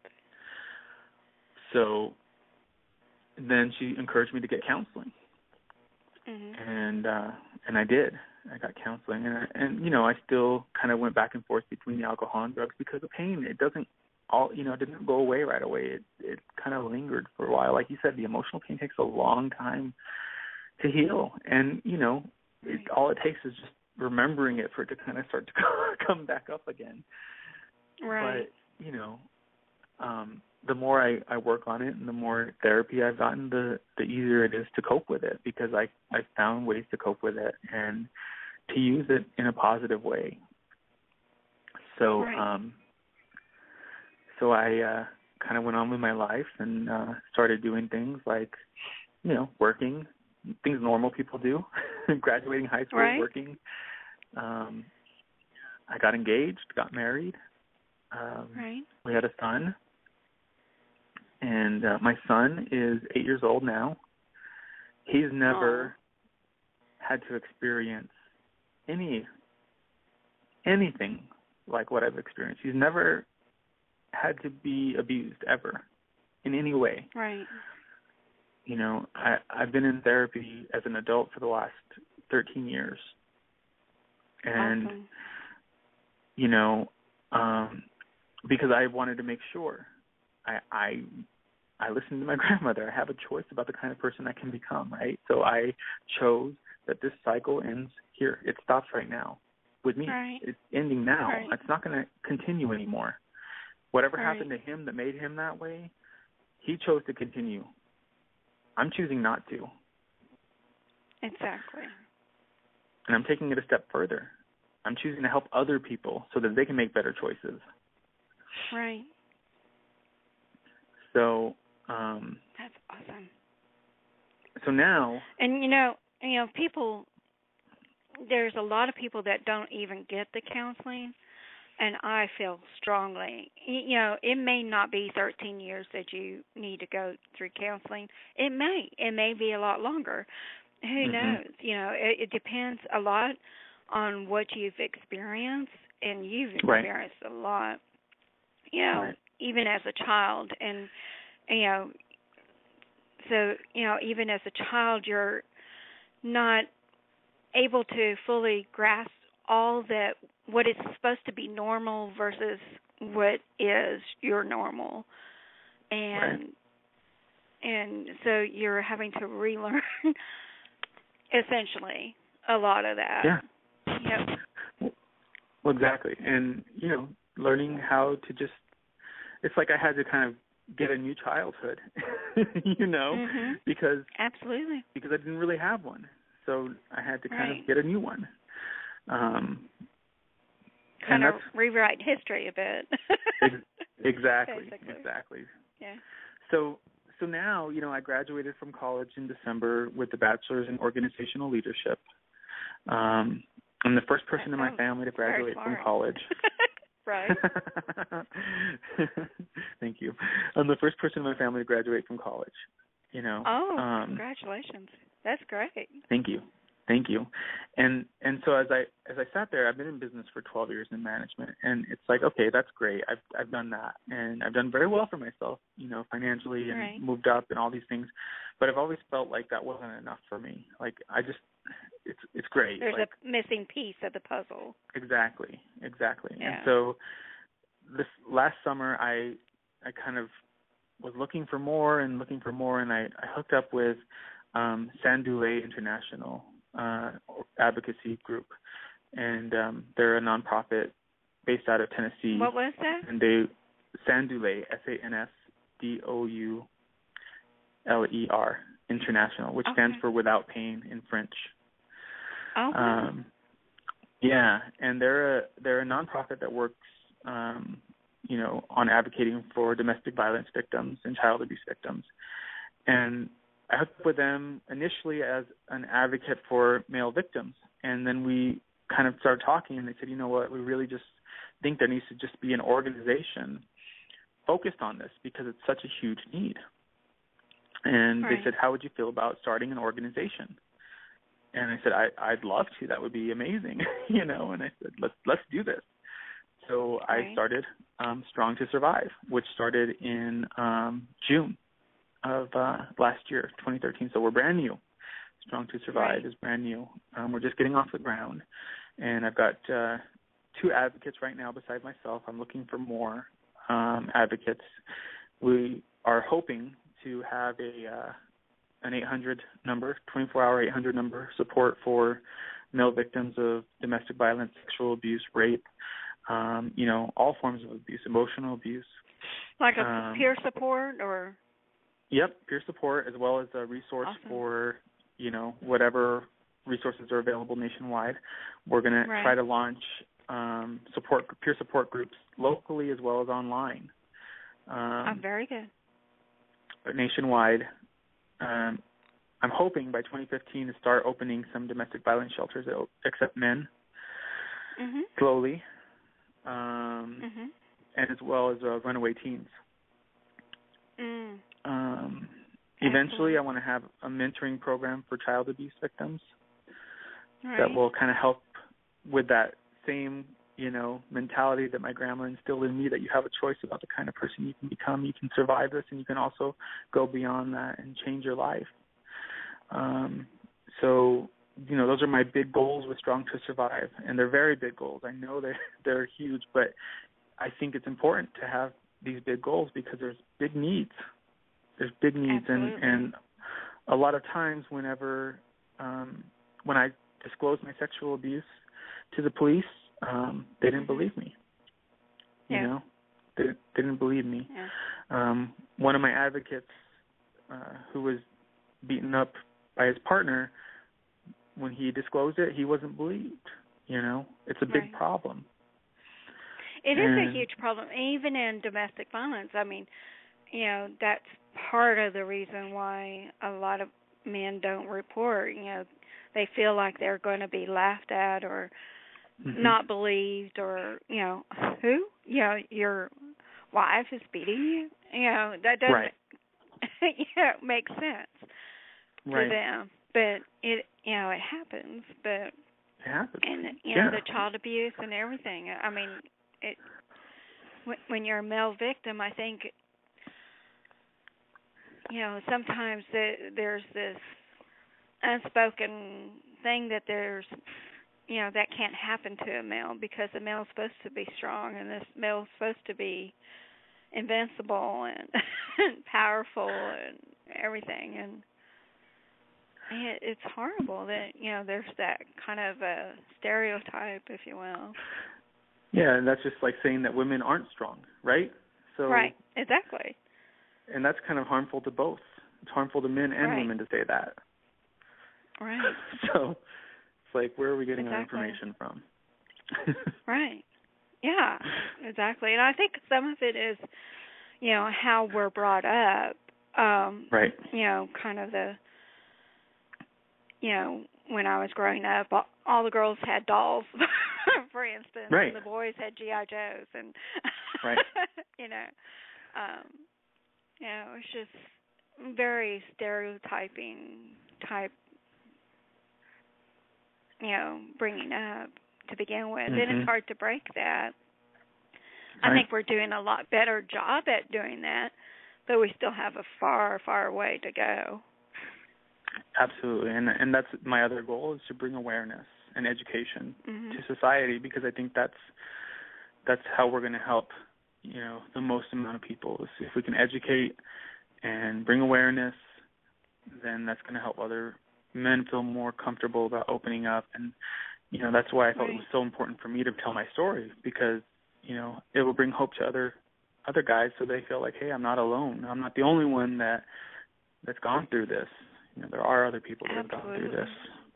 Speaker 2: So then she encouraged me to get counseling.
Speaker 4: Mm-hmm.
Speaker 2: And uh, and I did. I got counseling. And, and, you know, I still kind of went back and forth between the alcohol and drugs because the pain, it doesn't all, you know, it didn't go away right away. It, it kind of lingered for a while. Like you said, the emotional pain takes a long time to heal. And, you know, it, all it takes is just remembering it for it to kind of start to come back up again.
Speaker 4: Right.
Speaker 2: But, you know, um, the more I, I work on it and the more therapy I've gotten, the, the easier it is to cope with it because I, I found ways to cope with it and to use it in a positive way. So,
Speaker 4: Right.
Speaker 2: um, so I uh, kind of went on with my life and uh, started doing things like, you know, working, things normal people do, graduating high school,
Speaker 4: Right.
Speaker 2: working. Um, I got engaged, got married. Um,
Speaker 4: Right.
Speaker 2: We had a son, and uh, my son is eight years old now. He's never
Speaker 4: Aww.
Speaker 2: had to experience any anything like what I've experienced. He's never had to be abused ever in any way.
Speaker 4: Right.
Speaker 2: You know, I, I've been in therapy as an adult for the last thirteen years. And,
Speaker 4: Awesome.
Speaker 2: you know, um, because I wanted to make sure. I, I I listened to my grandmother. I have a choice about the kind of person I can become, right? So I chose that this cycle ends here. It stops right now with me.
Speaker 4: Right.
Speaker 2: It's ending now.
Speaker 4: Right.
Speaker 2: It's not going to continue anymore. Whatever
Speaker 4: Right.
Speaker 2: happened to him that made him that way, he chose to continue. I'm choosing not to.
Speaker 4: Exactly.
Speaker 2: And I'm taking it a step further. I'm choosing to help other people so that they can make better choices.
Speaker 4: Right.
Speaker 2: So, um,
Speaker 4: That's awesome.
Speaker 2: so now,
Speaker 4: And you know, you know, people. There's a lot of people that don't even get the counseling, and I feel strongly. You know, it may not be thirteen years that you need to go through counseling. It may. It may be a lot longer. Who
Speaker 2: Mhm.
Speaker 4: knows? You know, it, it depends a lot on what you've experienced, and you've
Speaker 2: Right.
Speaker 4: experienced a lot. You know,
Speaker 2: Right.
Speaker 4: even as a child, and you know, so you know, even as a child, you're not able to fully grasp all that what is supposed to be normal versus what is your normal, and
Speaker 2: Right.
Speaker 4: and so you're having to relearn essentially a lot of that.
Speaker 2: Yeah.
Speaker 4: Yep.
Speaker 2: Well, exactly. And, you know, learning how to just, it's like I had to kind of get a new childhood, you know,
Speaker 4: mm-hmm.
Speaker 2: because
Speaker 4: absolutely
Speaker 2: because I didn't really have one, so I had to kind
Speaker 4: right.
Speaker 2: of get a new one. Um,
Speaker 4: kind of rewrite history a bit.
Speaker 2: ex- exactly,
Speaker 4: Basically.
Speaker 2: exactly.
Speaker 4: Yeah.
Speaker 2: So so now, you know, I graduated from college in December with a bachelor's in organizational leadership. Um, I'm the first person in my family to graduate from college.
Speaker 4: Right.
Speaker 2: Thank you. I'm the first person in my family to graduate from college. You know.
Speaker 4: Oh,
Speaker 2: um,
Speaker 4: congratulations! That's great.
Speaker 2: Thank you, thank you. And and so as I as I sat there, I've been in business for twelve years in management, and it's like, okay, that's great. I've I've done that, and I've done very well for myself, you know, financially, and
Speaker 4: right.
Speaker 2: moved up and all these things. But I've always felt like that wasn't enough for me. Like I just, it's it's great.
Speaker 4: There's
Speaker 2: like,
Speaker 4: a missing piece of the puzzle.
Speaker 2: Exactly, exactly.
Speaker 4: Yeah.
Speaker 2: And so this last summer, I I kind of was looking for more and looking for more, and I, I hooked up with um, Sandule International uh, Advocacy Group, and um, they're a nonprofit based out of Tennessee.
Speaker 4: What was that?
Speaker 2: And they Sandule, S A N S D O U L E R International, which
Speaker 4: okay.
Speaker 2: stands for Without Pain in French.
Speaker 4: Oh.
Speaker 2: Um, yeah, and they're a they're a nonprofit that works, um, you know, on advocating for domestic violence victims and child abuse victims. And I hooked up with them initially as an advocate for male victims, and then we kind of started talking, and they said, you know what, we really just think there needs to just be an organization focused on this because it's such a huge need. And
Speaker 4: right.
Speaker 2: they said, how would you feel about starting an organization? And I said, I, I'd love to. That would be amazing, you know. And I said, let's let's do this. So
Speaker 4: right.
Speaker 2: I started um, Strong to Survive, which started in um, June of uh, last year, twenty thirteen. So we're brand new. Strong to Survive
Speaker 4: right.
Speaker 2: is brand new. Um, we're just getting off the ground, and I've got uh, two advocates right now besides myself. I'm looking for more um, advocates. We are hoping to have a uh, an eight hundred number, twenty-four hour eight hundred number support for male victims of domestic violence, sexual abuse, rape, um, you know, all forms of abuse, emotional abuse.
Speaker 4: Like a
Speaker 2: um,
Speaker 4: peer support or?
Speaker 2: Yep, peer support, as well as a resource
Speaker 4: awesome.
Speaker 2: for, you know, whatever resources are available nationwide. We're going
Speaker 4: right.
Speaker 2: to try to launch um, support peer support groups locally as well as online. Um,
Speaker 4: oh, very good.
Speaker 2: But nationwide. Um, I'm hoping by twenty fifteen to start opening some domestic violence shelters that accept men
Speaker 4: mm-hmm.
Speaker 2: slowly, um,
Speaker 4: mm-hmm.
Speaker 2: and as well as uh, runaway teens.
Speaker 4: Mm.
Speaker 2: Um, eventually, I want to have a mentoring program for child abuse victims
Speaker 4: right.
Speaker 2: that will kind of help with that same, you know, mentality that my grandma instilled in me, that you have a choice about the kind of person you can become. You can survive this, and you can also go beyond that and change your life. Um, so, you know, those are my big goals with Strong to Survive, and they're very big goals. I know they're, they're huge, but I think it's important to have these big goals because there's big needs. There's big needs, and, and a lot of times whenever, um, when I disclosed my sexual abuse to the police, Um, they didn't
Speaker 4: mm-hmm.
Speaker 2: believe me. You
Speaker 4: yeah.
Speaker 2: know, they, they didn't believe me.
Speaker 4: Yeah.
Speaker 2: Um, one of my advocates, uh, who was beaten up by his partner, when he disclosed it, he wasn't believed. You know, it's a big
Speaker 4: right.
Speaker 2: problem.
Speaker 4: It
Speaker 2: and,
Speaker 4: is a huge problem, even in domestic violence. I mean, you know, that's part of the reason why a lot of men don't report. You know, they feel like they're going to be laughed at or mm-hmm. not believed, or, you know, who? You know, your wife is beating you? You know, that doesn't
Speaker 2: right.
Speaker 4: you know, make sense
Speaker 2: right.
Speaker 4: to them. But, it, you know, it happens. But
Speaker 2: it happens.
Speaker 4: And, you know,
Speaker 2: yeah.
Speaker 4: the child abuse and everything. I mean, it when, when you're a male victim, I think, you know, sometimes the, there's this unspoken thing that there's, you know, that can't happen to a male because the male is supposed to be strong and this male is supposed to be invincible and, and powerful and everything. And it, it's horrible that, you know, there's that kind of a stereotype, if you will.
Speaker 2: Yeah, and that's just like saying that women aren't strong, right? So
Speaker 4: right, exactly.
Speaker 2: and that's kind of harmful to both. It's harmful to men and
Speaker 4: right.
Speaker 2: women to say that.
Speaker 4: Right.
Speaker 2: So it's like, where are we getting
Speaker 4: exactly.
Speaker 2: our information from?
Speaker 4: Right. Yeah, exactly. And I think some of it is, you know, how we're brought up. Um,
Speaker 2: right.
Speaker 4: You know, kind of the, you know, when I was growing up, all, all the girls had dolls, for instance,
Speaker 2: right.
Speaker 4: and the boys had G I Joes, and
Speaker 2: right.
Speaker 4: you know, um, you know, it's just very stereotyping type, you know, bringing up to begin with,
Speaker 2: mm-hmm.
Speaker 4: and it's hard to break that.
Speaker 2: Right.
Speaker 4: I think we're doing a lot better job at doing that, but we still have a far, far way to go.
Speaker 2: Absolutely, and and that's my other goal, is to bring awareness and education
Speaker 4: mm-hmm.
Speaker 2: to society, because I think that's that's how we're going to help, you know, the most amount of people. Is if we can educate and bring awareness, then that's going to help other men feel more comfortable about opening up. And you know, that's why I felt
Speaker 4: right.
Speaker 2: it was so important for me to tell my story, because you know, it will bring hope to other other guys, so they feel like, hey, I'm not alone. I'm not the only one that that's gone through this. You know, there are other people that
Speaker 4: Absolutely.
Speaker 2: have gone through this.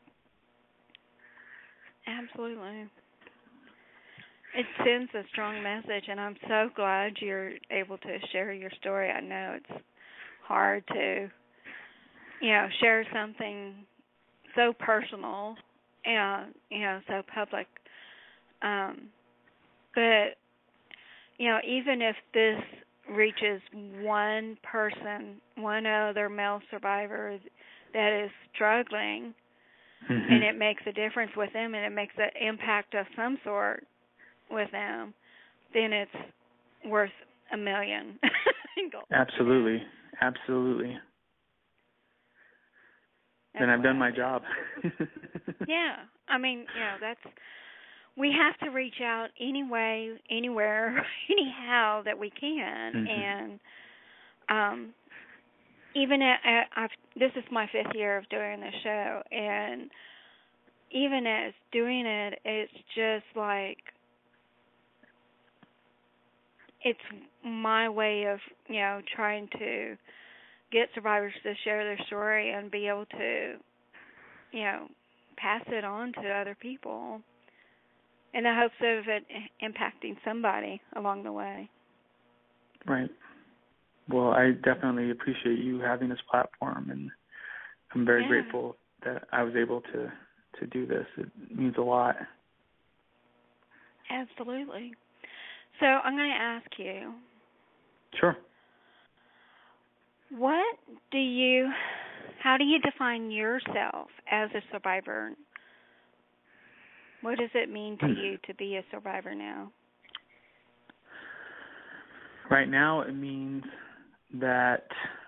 Speaker 4: Absolutely. It sends a strong message, and I'm so glad you're able to share your story. I know it's hard to, you know, share something so personal and, you know, so public. Um, but, you know, even if this reaches one person, one other male survivor that is struggling,
Speaker 2: mm-hmm.
Speaker 4: and it makes a difference with them, and it makes an impact of some sort with them, then it's worth a million.
Speaker 2: Absolutely. Absolutely.
Speaker 4: That's
Speaker 2: Then I've done
Speaker 4: I
Speaker 2: my
Speaker 4: think.
Speaker 2: job.
Speaker 4: Yeah. I mean, you know, that's, we have to reach out anyway, anywhere, anyhow that we can.
Speaker 2: Mm-hmm.
Speaker 4: And um, even at, at, I've, this is my fifth year of doing the show, and even as doing it, it's just like, it's my way of, you know, trying to get survivors to share their story and be able to, you know, pass it on to other people in the hopes of it impacting somebody along the way.
Speaker 2: Right. Well, I definitely appreciate you having this platform, and I'm very
Speaker 4: yeah.
Speaker 2: grateful that I was able to, to do this. It means a lot.
Speaker 4: Absolutely. So I'm going to ask you.
Speaker 2: Sure.
Speaker 4: What do you, how do you define yourself as a survivor? What does it mean to you to be a survivor now?
Speaker 2: Right now, it means that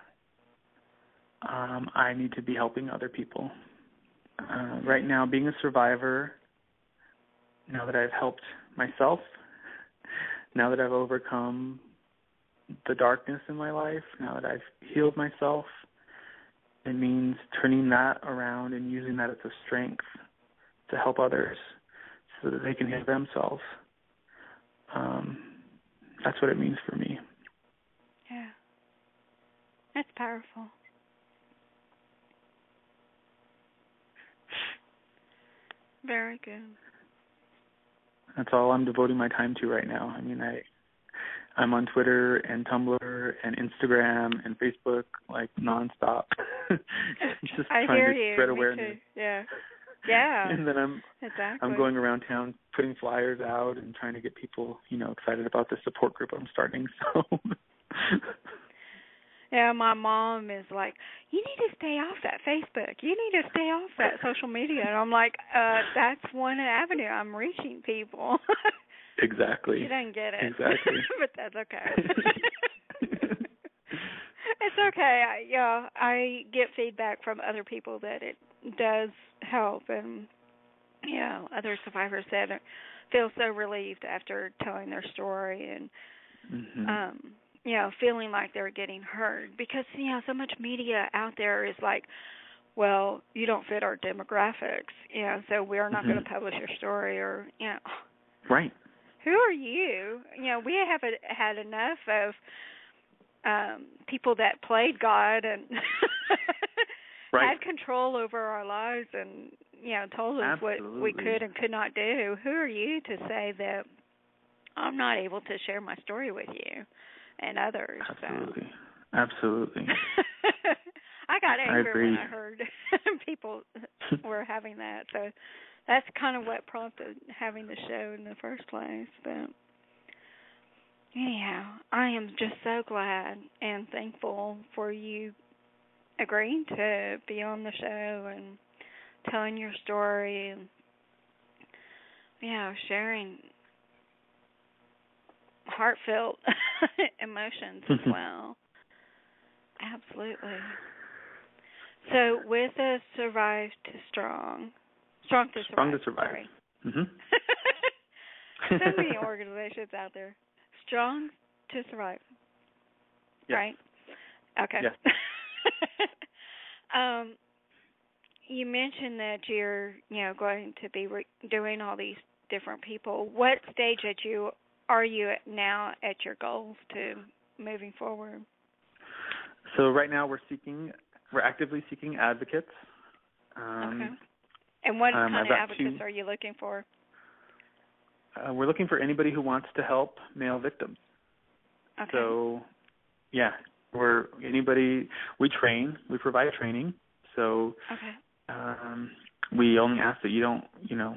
Speaker 2: um, I need to be helping other people. Uh, right now, being a survivor, now that I've helped myself, now that I've overcome the darkness in my life, now that I've healed myself, it means turning that around and using that as a strength to help others so that they can heal themselves. Um, that's what it means for me.
Speaker 4: Yeah. That's powerful. Very good.
Speaker 2: That's all I'm devoting my time to right now. I mean, I, I'm on Twitter and Tumblr and Instagram and Facebook like nonstop. Just
Speaker 4: I
Speaker 2: trying
Speaker 4: hear
Speaker 2: to
Speaker 4: you.
Speaker 2: spread
Speaker 4: Me
Speaker 2: awareness.
Speaker 4: too. Yeah. Yeah.
Speaker 2: And then I'm
Speaker 4: exactly.
Speaker 2: I'm going around town putting flyers out and trying to get people, you know, excited about the support group I'm starting. So
Speaker 4: yeah, my mom is like, you need to stay off that Facebook. You need to stay off that social media. And I'm like, uh, that's one avenue. I'm reaching people.
Speaker 2: Exactly.
Speaker 4: She doesn't get it.
Speaker 2: Exactly.
Speaker 4: But that's okay. It's okay. I, yeah, I get feedback from other people that it does help, and you know, other survivors that feel so relieved after telling their story, and
Speaker 2: mm-hmm.
Speaker 4: um, you know, feeling like they're getting heard, because you know, so much media out there is like, well, you don't fit our demographics, you know, so we're not
Speaker 2: mm-hmm.
Speaker 4: going to publish your story, or you know,
Speaker 2: right.
Speaker 4: Who are you? You know, we haven't had enough of um, people that played God and
Speaker 2: right.
Speaker 4: had control over our lives and, you know, told us
Speaker 2: Absolutely.
Speaker 4: what we could and could not do. Who are you to say that I'm not able to share my story with you and others?
Speaker 2: Absolutely.
Speaker 4: So.
Speaker 2: Absolutely.
Speaker 4: I got angry
Speaker 2: I
Speaker 4: when I heard people were having that. So that's kind of what prompted having the show in the first place. But anyhow, I am just so glad and thankful for you agreeing to be on the show and telling your story and, you know, sharing heartfelt emotions as well. Absolutely. So with a Survive to Strong, Strong to Survive.
Speaker 2: Strong to Survive.
Speaker 4: Sorry.
Speaker 2: Mm-hmm.
Speaker 4: So many organizations out there. Strong to Survive.
Speaker 2: Yes.
Speaker 4: Right? Okay.
Speaker 2: Yes.
Speaker 4: um, you mentioned that you're, you know, going to be re- doing all these different people. What stage at you are you at now at your goals to moving forward?
Speaker 2: So right now we're seeking, we're actively seeking advocates. Um,
Speaker 4: okay. And what
Speaker 2: um,
Speaker 4: kind
Speaker 2: I've
Speaker 4: of
Speaker 2: got
Speaker 4: advocates
Speaker 2: two,
Speaker 4: are you looking for?
Speaker 2: Uh, we're looking for anybody who wants to help male victims.
Speaker 4: Okay.
Speaker 2: So, yeah, we're anybody. We train. We provide training. So,
Speaker 4: okay.
Speaker 2: um, we only ask that you don't, you know.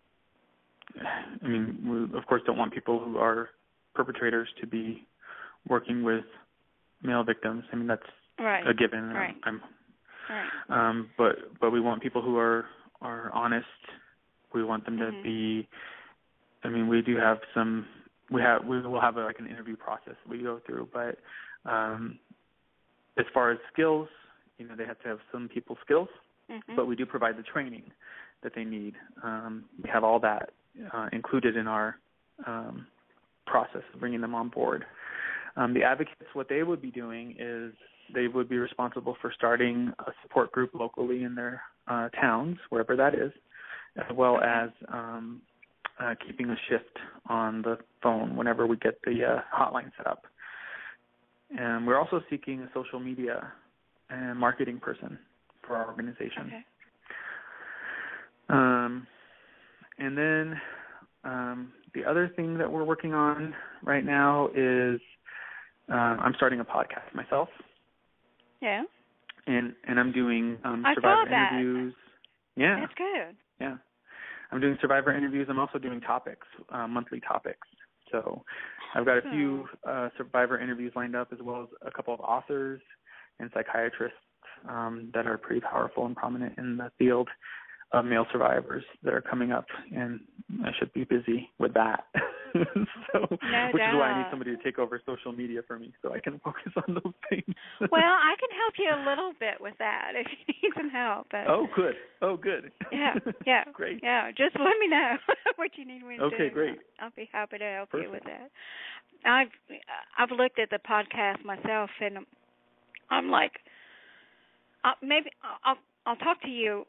Speaker 2: I mean, we of course don't want people who are perpetrators to be working with male victims. I mean, that's
Speaker 4: right.
Speaker 2: a given.
Speaker 4: Right.
Speaker 2: I'm,
Speaker 4: right.
Speaker 2: Um, but but we want people who are are honest. We want them
Speaker 4: mm-hmm.
Speaker 2: to be. I mean, we do have some. We have we will have a, like an interview process we go through, but um, as far as skills, you know, they have to have some people skills,
Speaker 4: mm-hmm.
Speaker 2: but we do provide the training that they need. Um, we have all that uh, included in our um, process of bringing them on board. Um, the advocates, what they would be doing is they would be responsible for starting a support group locally in their uh, towns, wherever that is, as well
Speaker 4: okay.
Speaker 2: as um, uh, keeping a shift on the phone whenever we get the uh, hotline set up. And we're also seeking a social media and marketing person for our organization.
Speaker 4: Okay.
Speaker 2: Um, and then um, the other thing that we're working on right now is uh, I'm starting a podcast myself.
Speaker 4: Yeah.
Speaker 2: And and I'm doing um,
Speaker 4: I
Speaker 2: survivor
Speaker 4: saw that.
Speaker 2: interviews. Yeah.
Speaker 4: That's good.
Speaker 2: Yeah. I'm doing survivor interviews. I'm also doing topics, uh, monthly topics. So I've got a few uh, survivor interviews lined up, as well as a couple of authors and psychiatrists um, that are pretty powerful and prominent in the field of male survivors that are coming up, and I should be busy with that. so,
Speaker 4: no
Speaker 2: which
Speaker 4: doubt.
Speaker 2: is why I need somebody to take over social media for me so I can focus on those things.
Speaker 4: Well, I can help you a little bit with that if you need some help. But
Speaker 2: oh, good. Oh, good.
Speaker 4: Yeah, yeah.
Speaker 2: Great.
Speaker 4: Yeah, just let me know what you need me to
Speaker 2: okay,
Speaker 4: do.
Speaker 2: Okay, great.
Speaker 4: I'll be happy to help
Speaker 2: Perfect.
Speaker 4: you with that. I've I've looked at the podcast myself, and I'm like, uh, maybe I'll I'll talk to you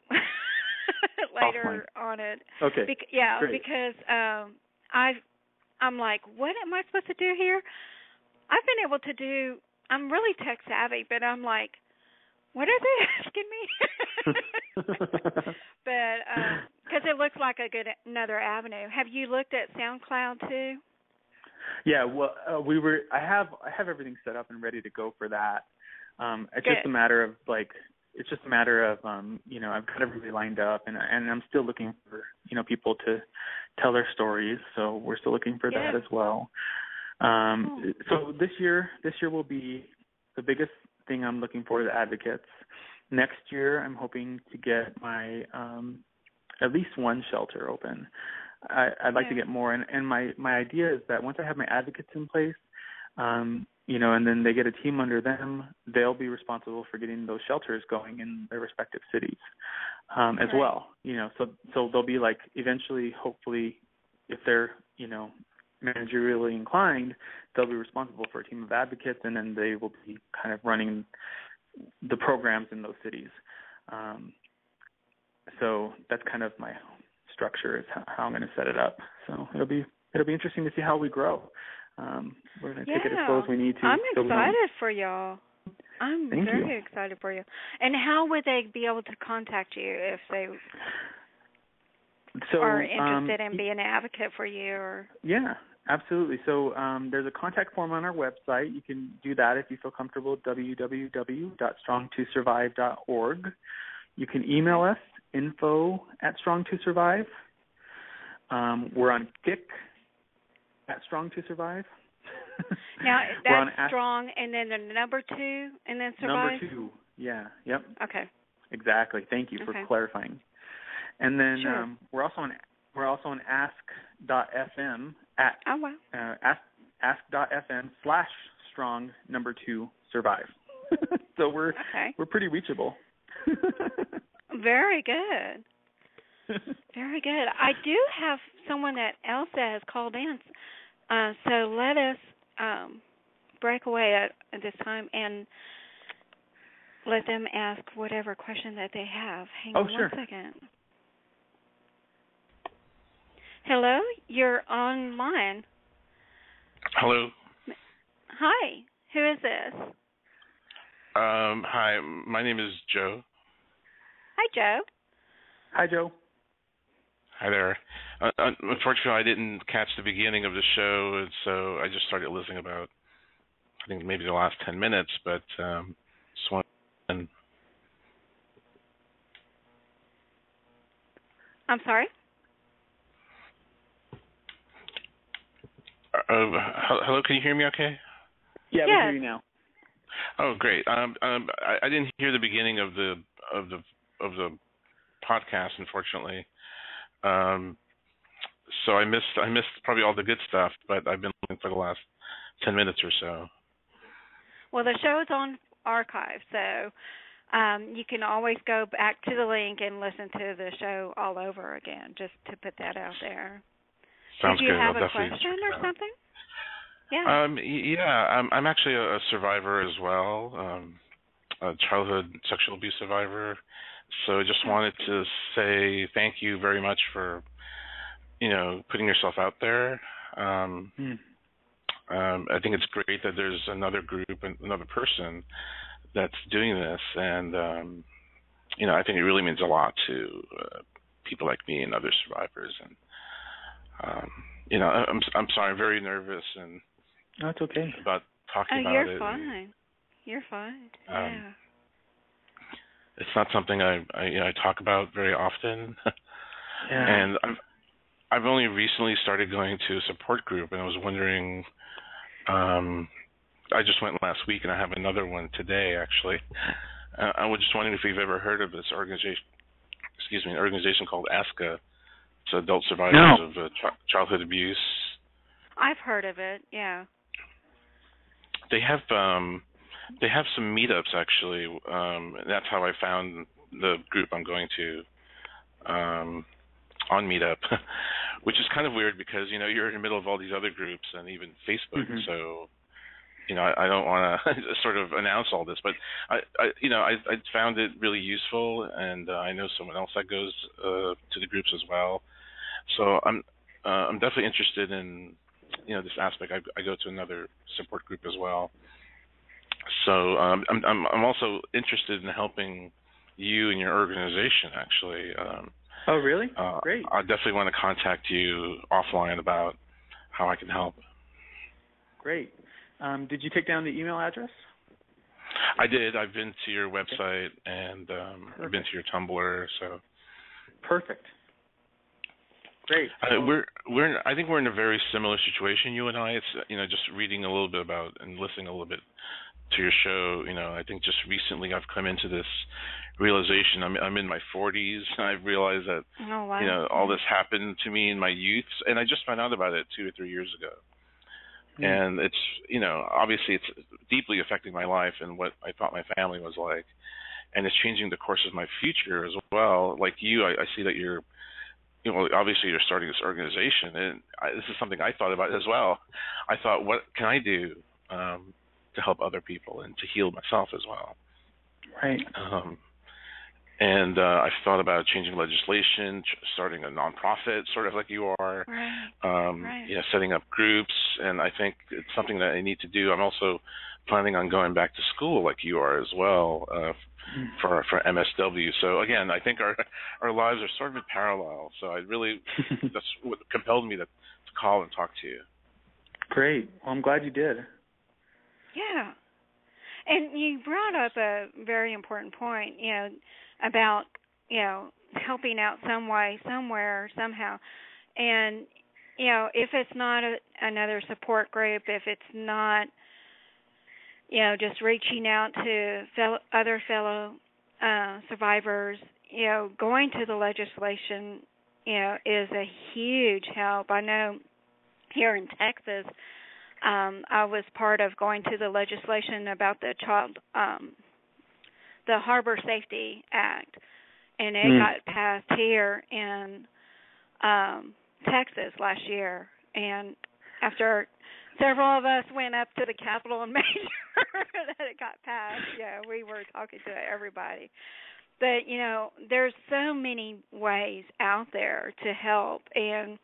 Speaker 4: later
Speaker 2: Offline.
Speaker 4: on it.
Speaker 2: Okay.
Speaker 4: Bec- yeah,
Speaker 2: great.
Speaker 4: because um, I've I'm like, what am I supposed to do here? I've been able to do. I'm really tech savvy, but I'm like, what are they asking me? But because um, it looks like a good another avenue. Have you looked at SoundCloud too?
Speaker 2: Yeah, well, uh, we were. I have I have everything set up and ready to go for that. Um, it's
Speaker 4: good.
Speaker 2: just a matter of like. It's just a matter of, um, you know, I've got everybody lined up, and and I'm still looking for, you know, people to tell their stories. So we're still looking for
Speaker 4: yeah.
Speaker 2: that as well. Um,
Speaker 4: oh.
Speaker 2: So this year, this year will be the biggest thing I'm looking for, the advocates. Next year, I'm hoping to get my um, at least one shelter open. I, I'd like
Speaker 4: yeah.
Speaker 2: to get more, and, and my my idea is that once I have my advocates in place, um, you know, and then they get a team under them, they'll be responsible for getting those shelters going in their respective cities um, as
Speaker 4: right.
Speaker 2: well. You know, so so they'll be like eventually, hopefully, if they're, you know, managerially inclined, they'll be responsible for a team of advocates, and then they will be kind of running the programs in those cities. Um, so that's kind of my structure, is how, how I'm going to set it up. So it'll be it'll be interesting to see how we grow. Um, we're going to
Speaker 4: yeah.
Speaker 2: take it as slow as we need to.
Speaker 4: I'm
Speaker 2: so
Speaker 4: excited for y'all. I'm
Speaker 2: Thank
Speaker 4: very
Speaker 2: you.
Speaker 4: excited for you. And how would they be able to contact you if they
Speaker 2: so,
Speaker 4: are interested
Speaker 2: um,
Speaker 4: in being an advocate for you? Or
Speaker 2: Yeah, absolutely. So um, there's a contact form on our website. You can do that if you feel comfortable, w w w dot strong to survive dot org. You can email us, info at strong to survive. Um, we're on Kick at Strong to Survive.
Speaker 4: now
Speaker 2: We're on
Speaker 4: that's strong, and then the number two, and then
Speaker 2: Number
Speaker 4: survive.
Speaker 2: two, yeah, yep.
Speaker 4: Okay.
Speaker 2: Exactly. Thank you for
Speaker 4: okay.
Speaker 2: clarifying. And then
Speaker 4: sure.
Speaker 2: um, we're also on we're also on ask dot f m at
Speaker 4: oh wow
Speaker 2: uh, ask ask dot f m slash strong number two survive. So we're
Speaker 4: okay.
Speaker 2: we're pretty reachable.
Speaker 4: Very good. Very good. I do have someone that else that has called in, uh, so let us um, break away at, at this time and let them ask whatever question that they have. Hang
Speaker 2: oh,
Speaker 4: on
Speaker 2: sure.
Speaker 4: one second. Hello, you're online.
Speaker 5: Hello.
Speaker 4: Hi, who is this?
Speaker 5: Um, hi, my name is Joe.
Speaker 4: Hi, Joe.
Speaker 2: Hi, Joe.
Speaker 5: Hi there. Uh, unfortunately, I didn't catch the beginning of the show, and so I just started listening about, I think, maybe the last ten minutes, but um, just want to...
Speaker 4: I'm sorry?
Speaker 5: Uh, hello, can you hear me okay?
Speaker 2: Yeah,
Speaker 4: yes.
Speaker 2: we hear you now.
Speaker 5: Oh, great. Um, um, I, I didn't hear the beginning of the of the of the podcast, unfortunately. Um, so I missed I missed probably all the good stuff, but I've been listening for the last ten minutes or so.
Speaker 4: Well, the show is on archive, so um, you can always go back to the link and listen to the show all over again. Just to put that out there.
Speaker 5: Sounds
Speaker 4: Did you
Speaker 5: good.
Speaker 4: have
Speaker 5: I'll
Speaker 4: a
Speaker 5: definitely
Speaker 4: question or something? Yeah.
Speaker 5: Um, yeah, I'm, I'm actually a, a survivor as well, um, a childhood sexual abuse survivor. So I just wanted to say thank you very much for, you know, putting yourself out there. Um,
Speaker 2: mm.
Speaker 5: um, I think it's great that there's another group and another person that's doing this, and um, you know, I think it really means a lot to uh, people like me and other survivors. And um, you know, I'm I'm sorry, I'm very nervous and.
Speaker 2: No, it's okay.
Speaker 5: About talking
Speaker 4: oh,
Speaker 5: about
Speaker 4: you're
Speaker 5: it.
Speaker 4: fine. You're fine.
Speaker 5: Um,
Speaker 4: yeah.
Speaker 5: It's not something I I, you know, I talk about very often.
Speaker 2: yeah.
Speaker 5: And I've I've only recently started going to a support group, and I was wondering. Um, I just went last week, and I have another one today, actually. Uh, I was just wondering if you've ever heard of this organization. Excuse me, an organization called ASCA. It's Adult Survivors
Speaker 2: no.
Speaker 5: of uh, ch- Childhood Abuse.
Speaker 4: I've heard of it. Yeah.
Speaker 5: They have um, they have some meetups actually. Um, that's how I found the group I'm going to um, on Meetup, which is kind of weird because you know you're in the middle of all these other groups and even Facebook.
Speaker 2: Mm-hmm.
Speaker 5: So you know I, I don't want to sort of announce all this, but I, I you know I, I found it really useful, and uh, I know someone else that goes uh, to the groups as well. So I'm uh, I'm definitely interested in. You know, this aspect. I, I go to another support group as well. So um, I'm, I'm I'm also interested in helping you and your organization. Actually. Um,
Speaker 2: oh, really?
Speaker 5: Uh,
Speaker 2: Great.
Speaker 5: I definitely want to contact you offline about how I can help.
Speaker 2: Great. Um, did you take down the email address?
Speaker 5: I did. I've been to your website and um, I've been to your Tumblr. So.
Speaker 2: Perfect. Great.
Speaker 5: Uh, we're we're in, I think we're in a very similar situation, you and I. It's you know just reading a little bit about and listening a little bit to your show. You know, I think just recently I've come into this realization. I'm I'm in my forties. I've realized that
Speaker 4: oh, wow.
Speaker 5: you know all this happened to me in my youth, and I just found out about it two or three years ago. Mm. And it's you know obviously it's deeply affecting my life and what I thought my family was like, and it's changing the course of my future as well. Like you, I, I see that you're. You know, obviously you're starting this organization, and I, this is something I thought about as well. I thought, what can I do um, to help other people and to heal myself as well?
Speaker 2: Right.
Speaker 5: Um, And uh, I've thought about changing legislation, starting a nonprofit, sort of like you are,
Speaker 4: Right.
Speaker 5: um,
Speaker 4: Right.
Speaker 5: you know, setting up groups, and I think it's something that I need to do. I'm also planning on going back to school like you are as well uh, for for M S W. So again, I think our our lives are sort of in parallel. So I really that's what compelled me to, to call and talk to you.
Speaker 2: Great. Well, I'm glad you did.
Speaker 4: Yeah. And you brought up a very important point, you know, about, you know, helping out some way, somewhere, somehow. And, you know, if it's not a, another support group, if it's not, you know, just reaching out to fellow, other fellow uh, survivors, you know, going to the legislation, you know, is a huge help. I know here in Texas, um, I was part of going to the legislation about the child, um, the Harbor Safety Act, and it mm. got passed here in um, Texas last year. And after several of us went up to the Capitol and made sure that it got passed, yeah, we were talking to everybody. But, you know, there's so many ways out there to help, and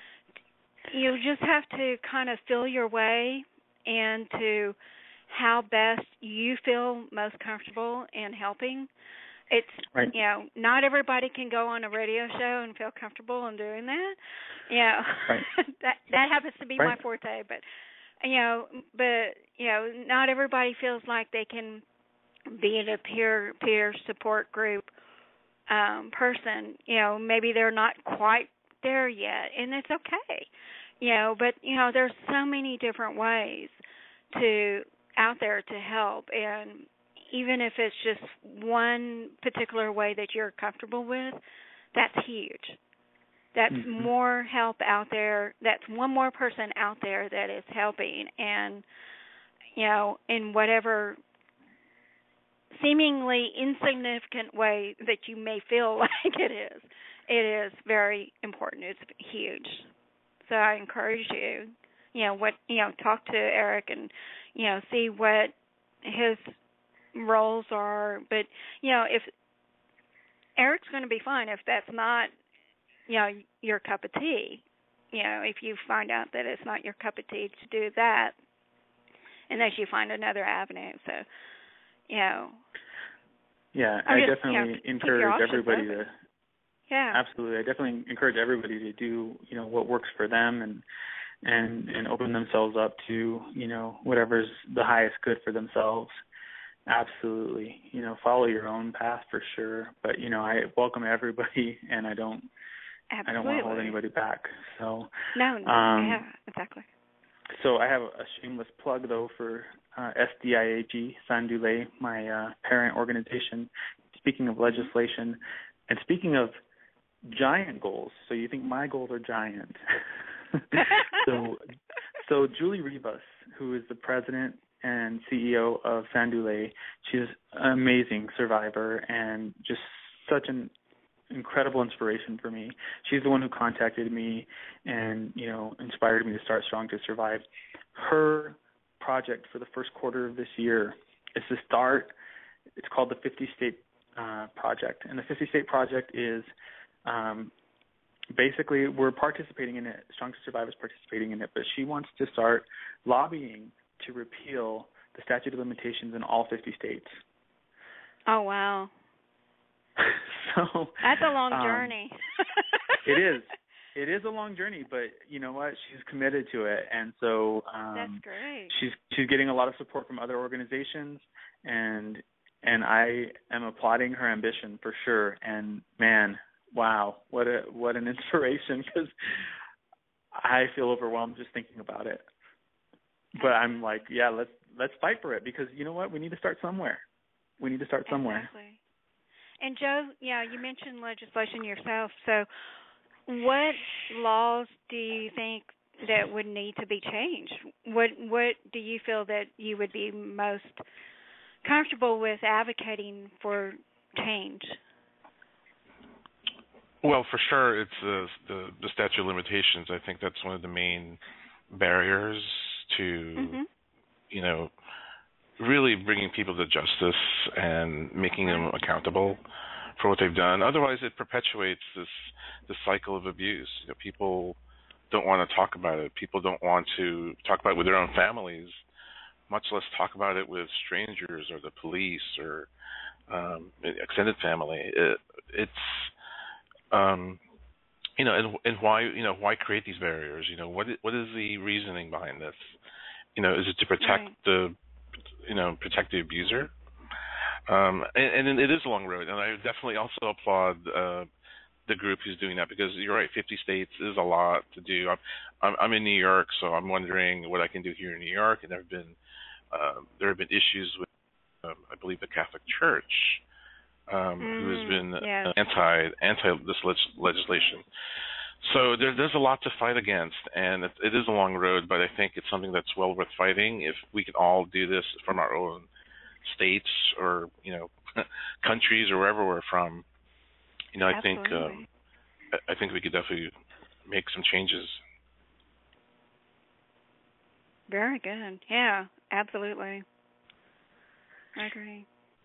Speaker 4: you just have to kind of feel your way into how best you feel most comfortable in helping. It's, right. you know, not everybody can go on a radio show and feel comfortable in doing that. You know, right. that that happens to be right. my forte, but, you know, but, you know, not everybody feels like they can be in a peer peer support group um, person. You know, maybe they're not quite there yet, and it's okay. You know, but, you know, there's so many different ways to out there to help, and even if it's just one particular way that you're comfortable with, that's huge. That's mm-hmm. more help out there. That's one more person out there that is helping, and, you know, in whatever seemingly insignificant way that you may feel like it is, it is very important. It's huge. So I encourage you, you know, what, you know, talk to Eric and, you know, see what his roles are. But, you know, if Eric's going to be fine if that's not, you know, your cup of tea. You know, if you find out that it's not your cup of tea to do that, unless you find another avenue. So, you know.
Speaker 2: Yeah, I just, definitely you know, encourage everybody
Speaker 4: open.
Speaker 2: to.
Speaker 4: Yeah.
Speaker 2: Absolutely. I definitely encourage everybody to do, you know, what works for them and and and open themselves up to, you know, whatever's the highest good for themselves. Absolutely. You know, follow your own path for sure. But, you know, I welcome everybody, and I don't
Speaker 4: Absolutely.
Speaker 2: I don't want to hold anybody back. So
Speaker 4: No, no.
Speaker 2: Um,
Speaker 4: yeah, exactly.
Speaker 2: So I have a shameless plug, though, for uh, S D I A G, Sandule, my uh, parent organization. Speaking of legislation, and speaking of giant goals, so you think my goals are giant. so so Julie Rivas, who is the president and C E O of Sandule, she's an amazing survivor and just such an incredible inspiration for me. She's the one who contacted me and, you know, inspired me to start Strong to Survive. Her project for the first quarter of this year is to start, it's called the fifty State uh, Project. And the fifty State Project is um, basically, we're participating in it, Strong to Survive is participating in it, but she wants to start lobbying to repeal the statute of limitations in all fifty states.
Speaker 4: Oh, wow.
Speaker 2: So
Speaker 4: that's a long
Speaker 2: um,
Speaker 4: journey.
Speaker 2: It is. It is a long journey, but you know what? She's committed to it, and so um,
Speaker 4: that's great.
Speaker 2: She's she's getting a lot of support from other organizations, and and I am applauding her ambition for sure. And man, wow, what a what an inspiration, because I feel overwhelmed just thinking about it. But I'm like, yeah, let's let's fight for it, because you know what? We need to start somewhere. We need to start somewhere.
Speaker 4: Exactly. And Joe, yeah, you mentioned legislation yourself. So, what laws do you think that would need to be changed? What What do you feel that you would be most comfortable with advocating for change?
Speaker 5: Well, for sure, it's uh, the the statute of limitations. I think that's one of the main barriers to, mm-hmm. you know, really bringing people to justice and making them accountable for what they've done. Otherwise, it perpetuates this this cycle of abuse. You know, people don't want to talk about it. People don't want to talk about it with their own families, much less talk about it with strangers or the police or um, extended family. It, it's um, you know, and, and why you know why create these barriers? You know, what is, what is the reasoning behind this? You know, is it to protect
Speaker 4: right.
Speaker 5: the you know protect the abuser? Um, and, and it is a long road, and I definitely also applaud uh, the group who's doing that, because you're right, fifty states is a lot to do. I'm, I'm, I'm in New York, so I'm wondering what I can do here in New York. And there have been uh, there have been issues with, um, I believe, the Catholic Church, um,
Speaker 4: mm,
Speaker 5: who has been
Speaker 4: yes.
Speaker 5: anti anti this leg- legislation. So there, there's a lot to fight against, and it, it is a long road, but I think it's something that's well worth fighting if we can all do this from our own states or you know countries or wherever we're from. You know, I
Speaker 4: Absolutely.
Speaker 5: think um, I think we could definitely make some changes.
Speaker 4: Very good. Yeah, absolutely. I agree.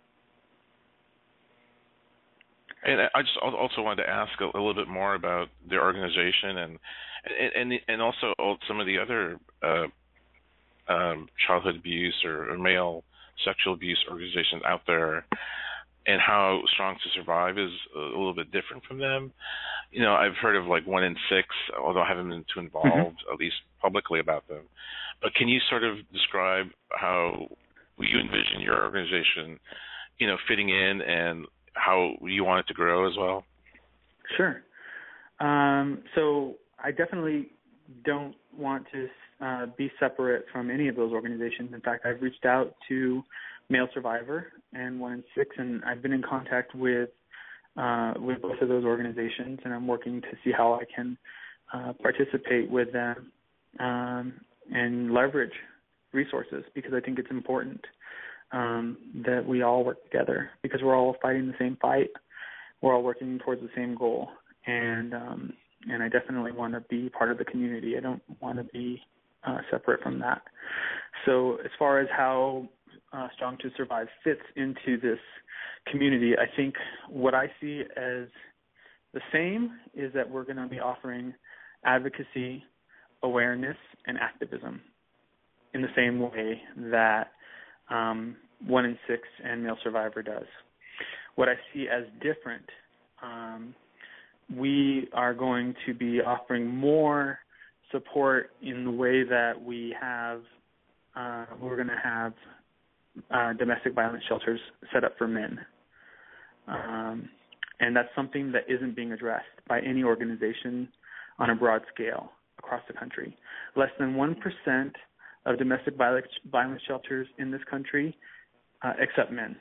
Speaker 5: And I just also wanted to ask a, a little bit more about their organization and and and also some of the other uh, um, childhood abuse or, or male sexual abuse organizations out there, and how Strong to Survive is a little bit different from them. You know, I've heard of like one in six, although I haven't been too involved, mm-hmm. at least publicly, about them. But can you sort of describe how you envision your organization, you know, fitting in, and how you want it to grow as well?
Speaker 2: Sure. Um, so I definitely don't want to uh, be separate from any of those organizations. In fact, I've reached out to Male Survivor and One in Six, and I've been in contact with uh, with both of those organizations, and I'm working to see how I can uh, participate with them um, and leverage resources, because I think it's important um, that we all work together, because we're all fighting the same fight. We're all working towards the same goal, and um, and I definitely want to be part of the community. I don't want to be uh, separate from that. So as far as how uh, Strong to Survive fits into this community, I think what I see as the same is that we're going to be offering advocacy, awareness, and activism in the same way that um, One in Six and Male Survivor does. What I see as different, um, we are going to be offering more support in the way that we have, uh, we're going to have uh, domestic violence shelters set up for men. Um, and that's something that isn't being addressed by any organization on a broad scale across the country. Less than one percent of domestic violence, violence shelters in this country uh, accept men.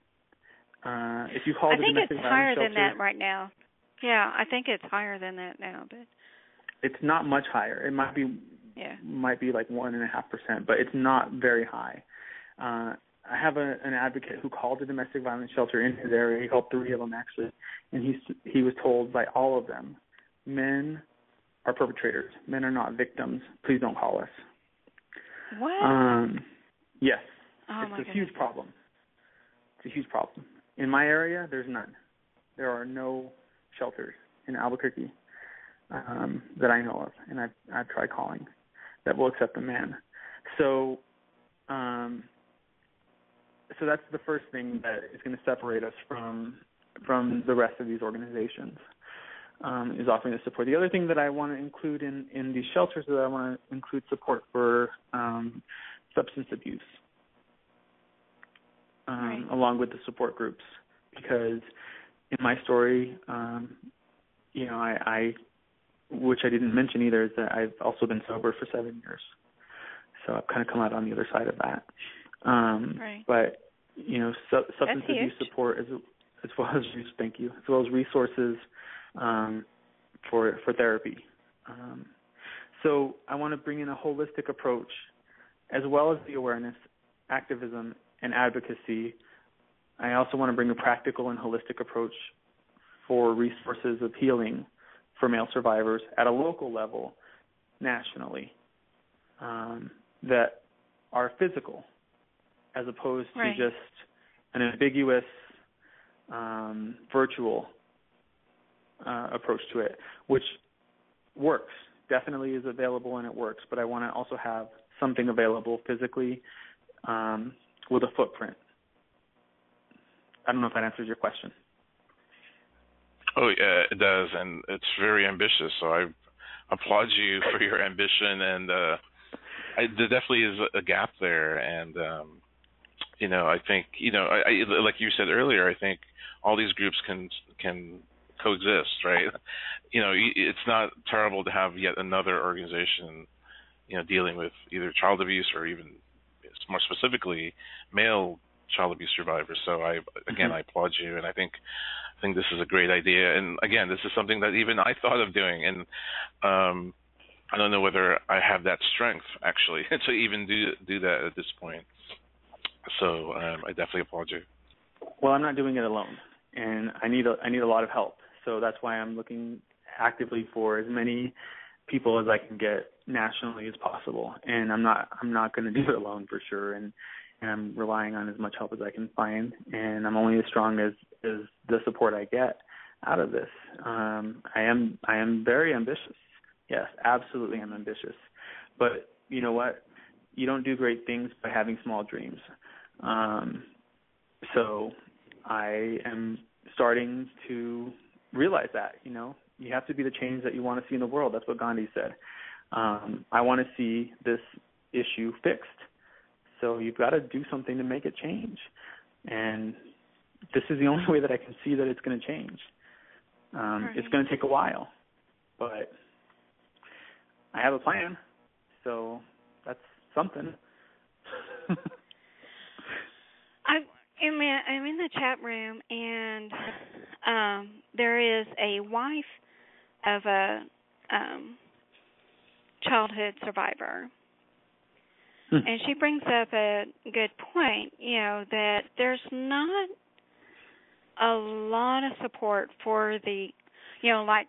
Speaker 2: Uh, if you call
Speaker 4: I
Speaker 2: the
Speaker 4: think
Speaker 2: domestic
Speaker 4: it's
Speaker 2: violence
Speaker 4: higher
Speaker 2: shelter,
Speaker 4: than that right now. Yeah, I think it's higher than that now, but
Speaker 2: it's not much higher. It might be,
Speaker 4: yeah,
Speaker 2: might be like one and a half percent, but it's not very high. Uh, I have a, an advocate who called a domestic violence shelter in his area. He called three of them actually, and he he was told by all of them, men are perpetrators. Men are not victims. Please don't call us.
Speaker 4: What?
Speaker 2: Um, yes,
Speaker 4: oh
Speaker 2: it's
Speaker 4: my
Speaker 2: a
Speaker 4: goodness.
Speaker 2: huge problem. It's a huge problem. In my area, there's none. There are no shelters in Albuquerque um, that I know of, and I've, I've tried calling, that will accept a man. So, um, so that's the first thing that is going to separate us from from the rest of these organizations, um, is offering the support. The other thing that I want to include in, in these shelters is that I want to include support for um, substance abuse, um,
Speaker 4: right.
Speaker 2: along with the support groups, because in my story, um, you know, I, I, which I didn't mention either, is that I've also been sober for seven years. So I've kind of come out on the other side of that. Um,
Speaker 4: right.
Speaker 2: But, you know, su- substance
Speaker 4: That's
Speaker 2: abuse
Speaker 4: huge.
Speaker 2: support, as, as well as, thank you, as well as resources um, for for therapy. Um, so I want to bring in a holistic approach, as well as the awareness, activism, and advocacy. I also want to bring a practical and holistic approach for resources of healing for male survivors at a local level, nationally, um, that are physical, as opposed
Speaker 4: right.
Speaker 2: to just an ambiguous um, virtual uh, approach to it, which works, definitely is available and it works, but I want to also have something available physically um, with a footprint. I don't know if that answers your question.
Speaker 5: Oh, yeah, it does, and it's very ambitious, so I applaud you for your ambition, and uh, I, there definitely is a gap there, and, um, you know, I think, you know, I, I, like you said earlier, I think all these groups can can coexist, right? You know, it's not terrible to have yet another organization, you know, dealing with either child abuse or even more specifically male child abuse survivors. So I, again, mm-hmm. I applaud you, and I think, I think this is a great idea. And again, this is something that even I thought of doing, and um, I don't know whether I have that strength actually to even do do that at this point. So um, I definitely applaud you.
Speaker 2: Well, I'm not doing it alone, and I need a, I need a lot of help. So that's why I'm looking actively for as many people as I can get nationally as possible. And I'm not I'm not going to do it alone for sure. And, and I'm relying on as much help as I can find. And I'm only as strong as, as the support I get out of this. Um, I am I am very ambitious. Yes, absolutely, I'm ambitious. But you know what? You don't do great things by having small dreams. Um, so I am starting to realize that, you know, you have to be the change that you want to see in the world. That's what Gandhi said. Um, I want to see this issue fixed. So you've got to do something to make it change. And this is the only way that I can see that it's going to change. Um, right. It's going to take a while, but I have a plan. So that's something.
Speaker 4: I I'm in, I'm in the chat room, and um, there is a wife of a um, childhood survivor, hmm. and she brings up a good point. You know, that there's not a lot of support for the, you know, like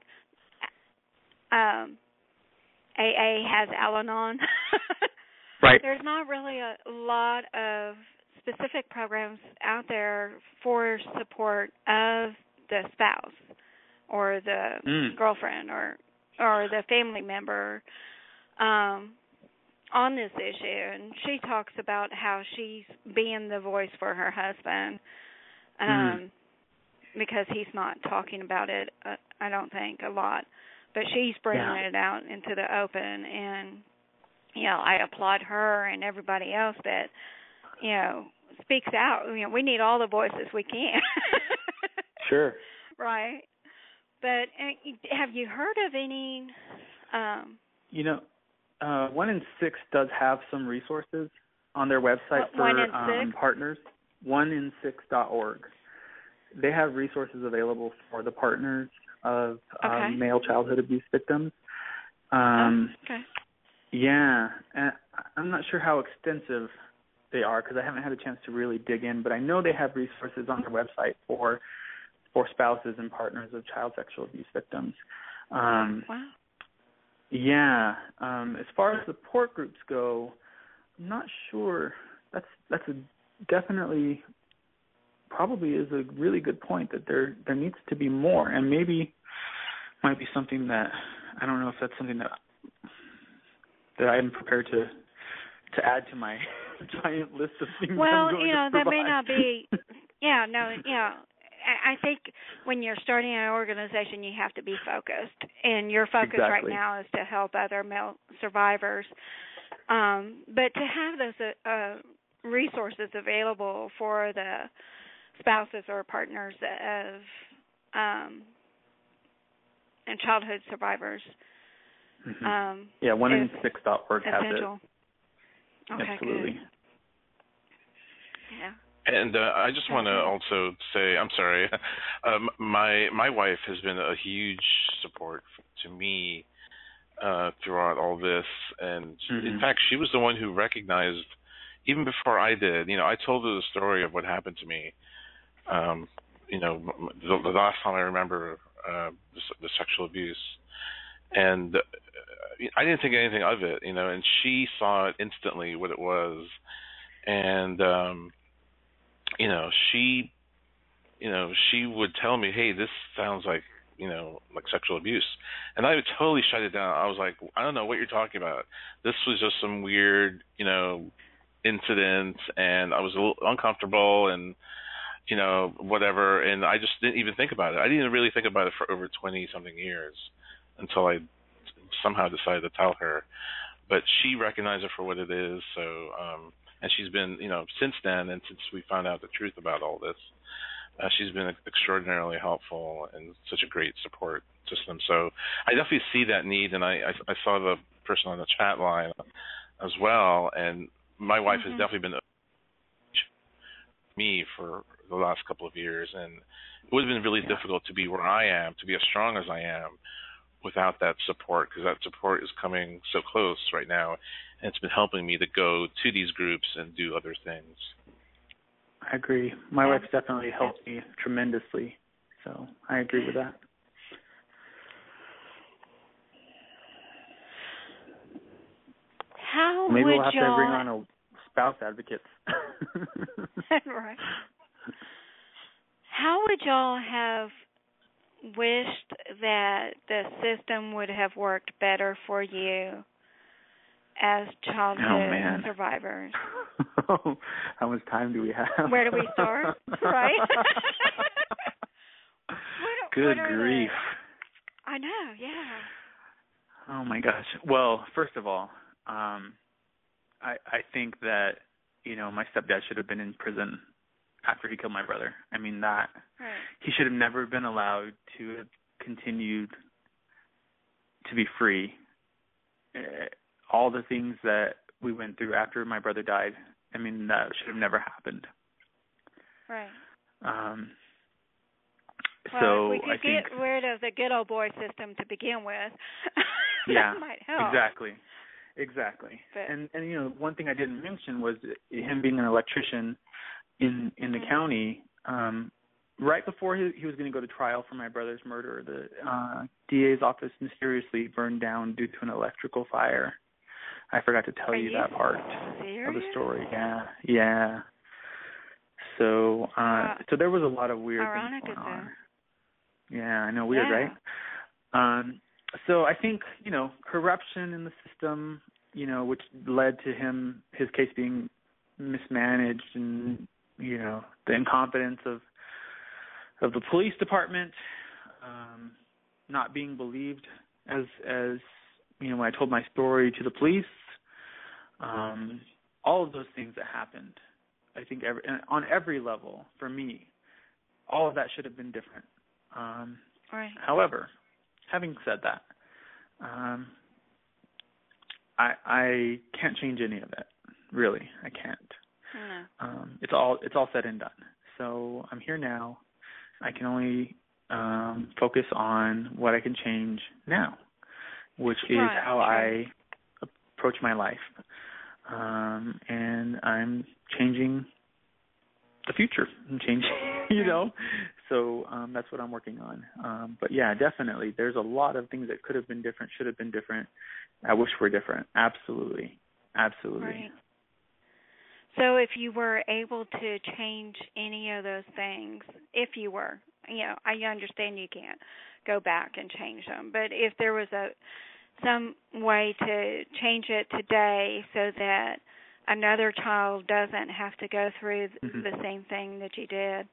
Speaker 4: um, A A has Al-Anon.
Speaker 2: Right.
Speaker 4: There's not really a lot of specific programs out there for support of the spouse or the mm. girlfriend or or the family member um, on this issue. And she talks about how she's being the voice for her husband um, mm. because he's not talking about it, uh, I don't think, a lot. But she's bringing yeah. it out into the open, and you know, I applaud her and everybody else that, you know, speaks out. You know, we need all the voices we can.
Speaker 2: Sure.
Speaker 4: Right. But uh, have you heard of any? Um,
Speaker 2: you know, uh, One in Six does have some resources on their website for um, partners. one in six dot org. They have resources available for the partners of okay. um, male childhood abuse victims. Um,
Speaker 4: oh, okay.
Speaker 2: Yeah, and I'm not sure how extensive they are because I haven't had a chance to really dig in, but I know they have resources on their website for for spouses and partners of child sexual abuse victims. Um,
Speaker 4: wow.
Speaker 2: Yeah. Um, as far as support groups go, I'm not sure. That's that's a definitely probably is a really good point that there there needs to be more, and maybe might be something that I don't know if that's something that. that I'm prepared to to add to my giant list of things.
Speaker 4: Well,
Speaker 2: I'm going
Speaker 4: you know,
Speaker 2: to
Speaker 4: that may not be. Yeah, no, yeah. I think when you're starting an organization, you have to be focused, and your focus
Speaker 2: exactly.
Speaker 4: right now is to help other male survivors. Um, but to have those uh, uh, resources available for the spouses or partners of um, and childhood survivors.
Speaker 2: Mm-hmm.
Speaker 4: Um,
Speaker 2: yeah, one in six dot org has it.
Speaker 4: Okay,
Speaker 2: absolutely.
Speaker 4: Good. Yeah.
Speaker 5: And uh, I just want to also say, I'm sorry, um, my my wife has been a huge support to me uh, throughout all this, and mm-hmm. in fact, she was the one who recognized, even before I did. You know, I told her the story of what happened to me. Um, you know, the, the last time I remember uh, the, the sexual abuse. And uh, I didn't think anything of it, you know, and she saw it instantly what it was. And, um, you know, she you know, she would tell me, hey, this sounds like, you know, like sexual abuse. And I would totally shut it down. I was like, I don't know what you're talking about. This was just some weird, you know, incident, and I was a little uncomfortable and, you know, whatever. And I just didn't even think about it. I didn't really think about it for over twenty-something years until I somehow decided to tell her. But she recognized it for what it is. So, um, and she's been, you know, since then, and since we found out the truth about all this, Uh, she's been extraordinarily helpful and such a great support system. So I definitely see that need, and I, I, I saw the person on the chat line as well. And my wife mm-hmm. has definitely been me for the last couple of years, and it would have been really yeah. difficult to be where I am, to be as strong as I am, without that support, because that support is coming so close right now, and it's been helping me to go to these groups and do other things.
Speaker 2: I agree. My yeah. wife's definitely helped me tremendously, so I agree with that.
Speaker 4: How
Speaker 2: Maybe
Speaker 4: would
Speaker 2: we'll have
Speaker 4: y'all...
Speaker 2: to bring on a spouse advocate.
Speaker 4: Right. How would y'all have wished that the system would have worked better for you as childhood
Speaker 2: oh, man.
Speaker 4: survivors?
Speaker 2: How much time do we have?
Speaker 4: Where do we start? Right? what,
Speaker 2: Good
Speaker 4: what
Speaker 2: grief.
Speaker 4: The... I know, yeah.
Speaker 2: Oh, my gosh. Well, first of all, um, I, I think that, you know, my stepdad should have been in prison after he killed my brother. I mean, that
Speaker 4: right.
Speaker 2: he should have never been allowed to have continued to be free. Uh, all the things that we went through after my brother died, I mean, that should have never happened.
Speaker 4: Right.
Speaker 2: Um,
Speaker 4: well,
Speaker 2: so
Speaker 4: if we could
Speaker 2: I think,
Speaker 4: get rid of the good old boy system to begin with,
Speaker 2: yeah,
Speaker 4: that might help.
Speaker 2: Exactly. Exactly.
Speaker 4: But,
Speaker 2: and, and, you know, one thing I didn't mention was him being an electrician in, in the mm-hmm. county. Um, right before he, he was going to go to trial for my brother's murder, the uh, D A's office mysteriously burned down due to an electrical fire. I forgot to tell
Speaker 4: Are
Speaker 2: you,
Speaker 4: you
Speaker 2: that part
Speaker 4: serious?
Speaker 2: of the story. Yeah, yeah. So, uh, uh, so there was a lot of weird
Speaker 4: ironic
Speaker 2: things going on.
Speaker 4: Though.
Speaker 2: Yeah, I know, weird,
Speaker 4: yeah.
Speaker 2: right? Um, so I think, you know, corruption in the system, you know, which led to him, his case being mismanaged, and, you know, the incompetence of of the police department, um, not being believed as as you know, when I told my story to the police, um, all of those things that happened, I think every, on every level, for me, all of that should have been different. Um,
Speaker 4: right.
Speaker 2: However, having said that, um, I, I can't change any of it. Really, I can't.
Speaker 4: No.
Speaker 2: Um, it's all it's all said and done. So I'm here now. I can only um, focus on what I can change now, which is
Speaker 4: right,
Speaker 2: how
Speaker 4: sure.
Speaker 2: I approach my life. Um, and I'm changing the future. I'm changing, you know. So um, that's what I'm working on. Um, but, yeah, definitely, there's a lot of things that could have been different, should have been different. I wish were different. Absolutely. Absolutely.
Speaker 4: Right. So if you were able to change any of those things, if you were, you know, I understand you can't go back and change them, but if there was a some way to change it today so that another child doesn't have to go through mm-hmm. the same thing that you did,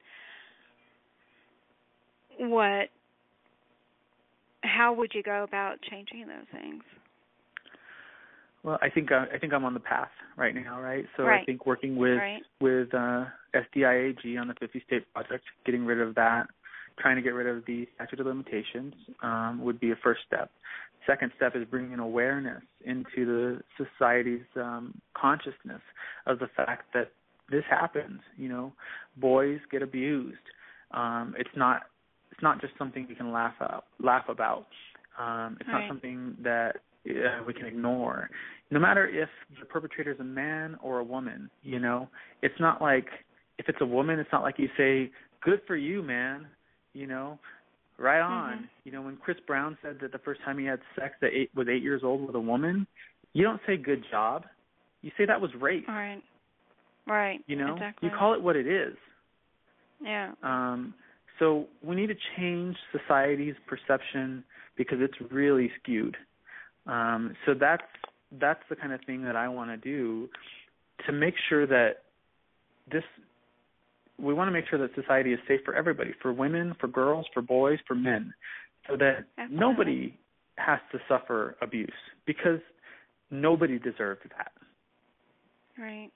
Speaker 4: what, how would you go about changing those things?
Speaker 2: Well, I think uh, I think I'm on the path right now, right? So
Speaker 4: right.
Speaker 2: I think working with
Speaker 4: right.
Speaker 2: with uh, S D I A G on the fifty state project, getting rid of that, trying to get rid of the statute of limitations um, would be a first step. Second step is bringing awareness into the society's um, consciousness of the fact that this happens. You know, boys get abused. Um, it's not it's not just something we can laugh up, laugh about. Um, it's
Speaker 4: right.
Speaker 2: not something that uh, we can ignore. No matter if the perpetrator is a man or a woman, you know, it's not like, if it's a woman, it's not like you say, good for you, man, you know, right on.
Speaker 4: Mm-hmm.
Speaker 2: You know, when Chris Brown said that the first time he had sex at eight, was eight years old with a woman, you don't say good job. You say that was rape.
Speaker 4: Right. Right.
Speaker 2: You know,
Speaker 4: exactly.
Speaker 2: you call it what it is.
Speaker 4: Yeah.
Speaker 2: Um, so we need to change society's perception because it's really skewed. Um, so that's that's the kind of thing that I want to do to make sure that this. We want to make sure that society is safe for everybody, for women, for girls, for boys, for men, so that
Speaker 4: Absolutely.
Speaker 2: nobody has to suffer abuse because nobody deserves that.
Speaker 4: Right.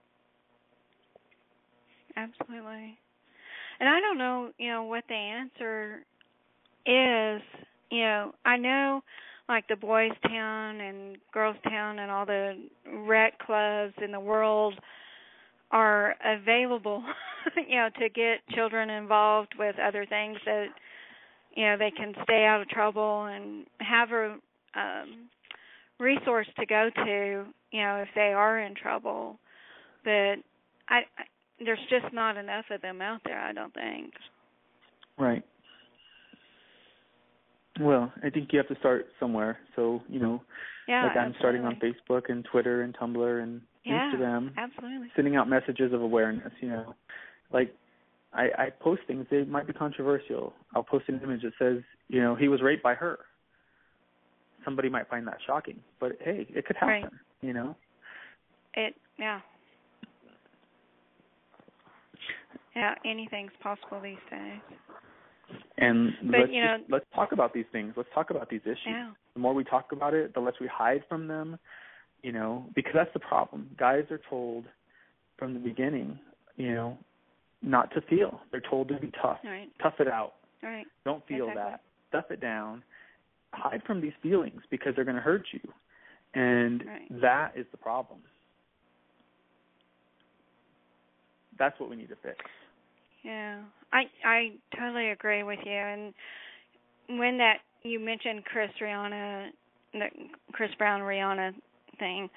Speaker 4: Absolutely. And I don't know, you know, what the answer is. You know, I know like the Boys Town and Girls Town and all the rec clubs in the world are available, you know, to get children involved with other things that, you know, they can stay out of trouble and have a um, resource to go to, you know, if they are in trouble. But I, I there's just not enough of them out there, I don't think.
Speaker 2: Right. Well, I think you have to start somewhere. So, you know,
Speaker 4: yeah,
Speaker 2: like I'm
Speaker 4: absolutely.
Speaker 2: starting on Facebook and Twitter and Tumblr and
Speaker 4: yeah,
Speaker 2: Instagram.
Speaker 4: Absolutely.
Speaker 2: Sending out messages of awareness, you know. Like I, I post things, they might be controversial. I'll post an image that says, you know, he was raped by her. Somebody might find that shocking. But hey, it could happen,
Speaker 4: right.
Speaker 2: you know.
Speaker 4: It yeah. Yeah, anything's possible these days.
Speaker 2: And
Speaker 4: but,
Speaker 2: let's
Speaker 4: you know,
Speaker 2: just, let's talk about these things. Let's talk about these issues.
Speaker 4: Yeah.
Speaker 2: The more we talk about it, the less we hide from them, you know, because that's the problem. Guys are told from the beginning, you know, not to feel. They're told to be tough.
Speaker 4: Right.
Speaker 2: Tough it out.
Speaker 4: Right.
Speaker 2: Don't feel
Speaker 4: exactly.
Speaker 2: that. Stuff it down. Hide from these feelings because they're going to hurt you. And
Speaker 4: right.
Speaker 2: that is the problem. That's what we need to fix.
Speaker 4: Yeah, I I totally agree with you. And when that you mentioned Chris Rihanna, the Chris Brown Rihanna thing,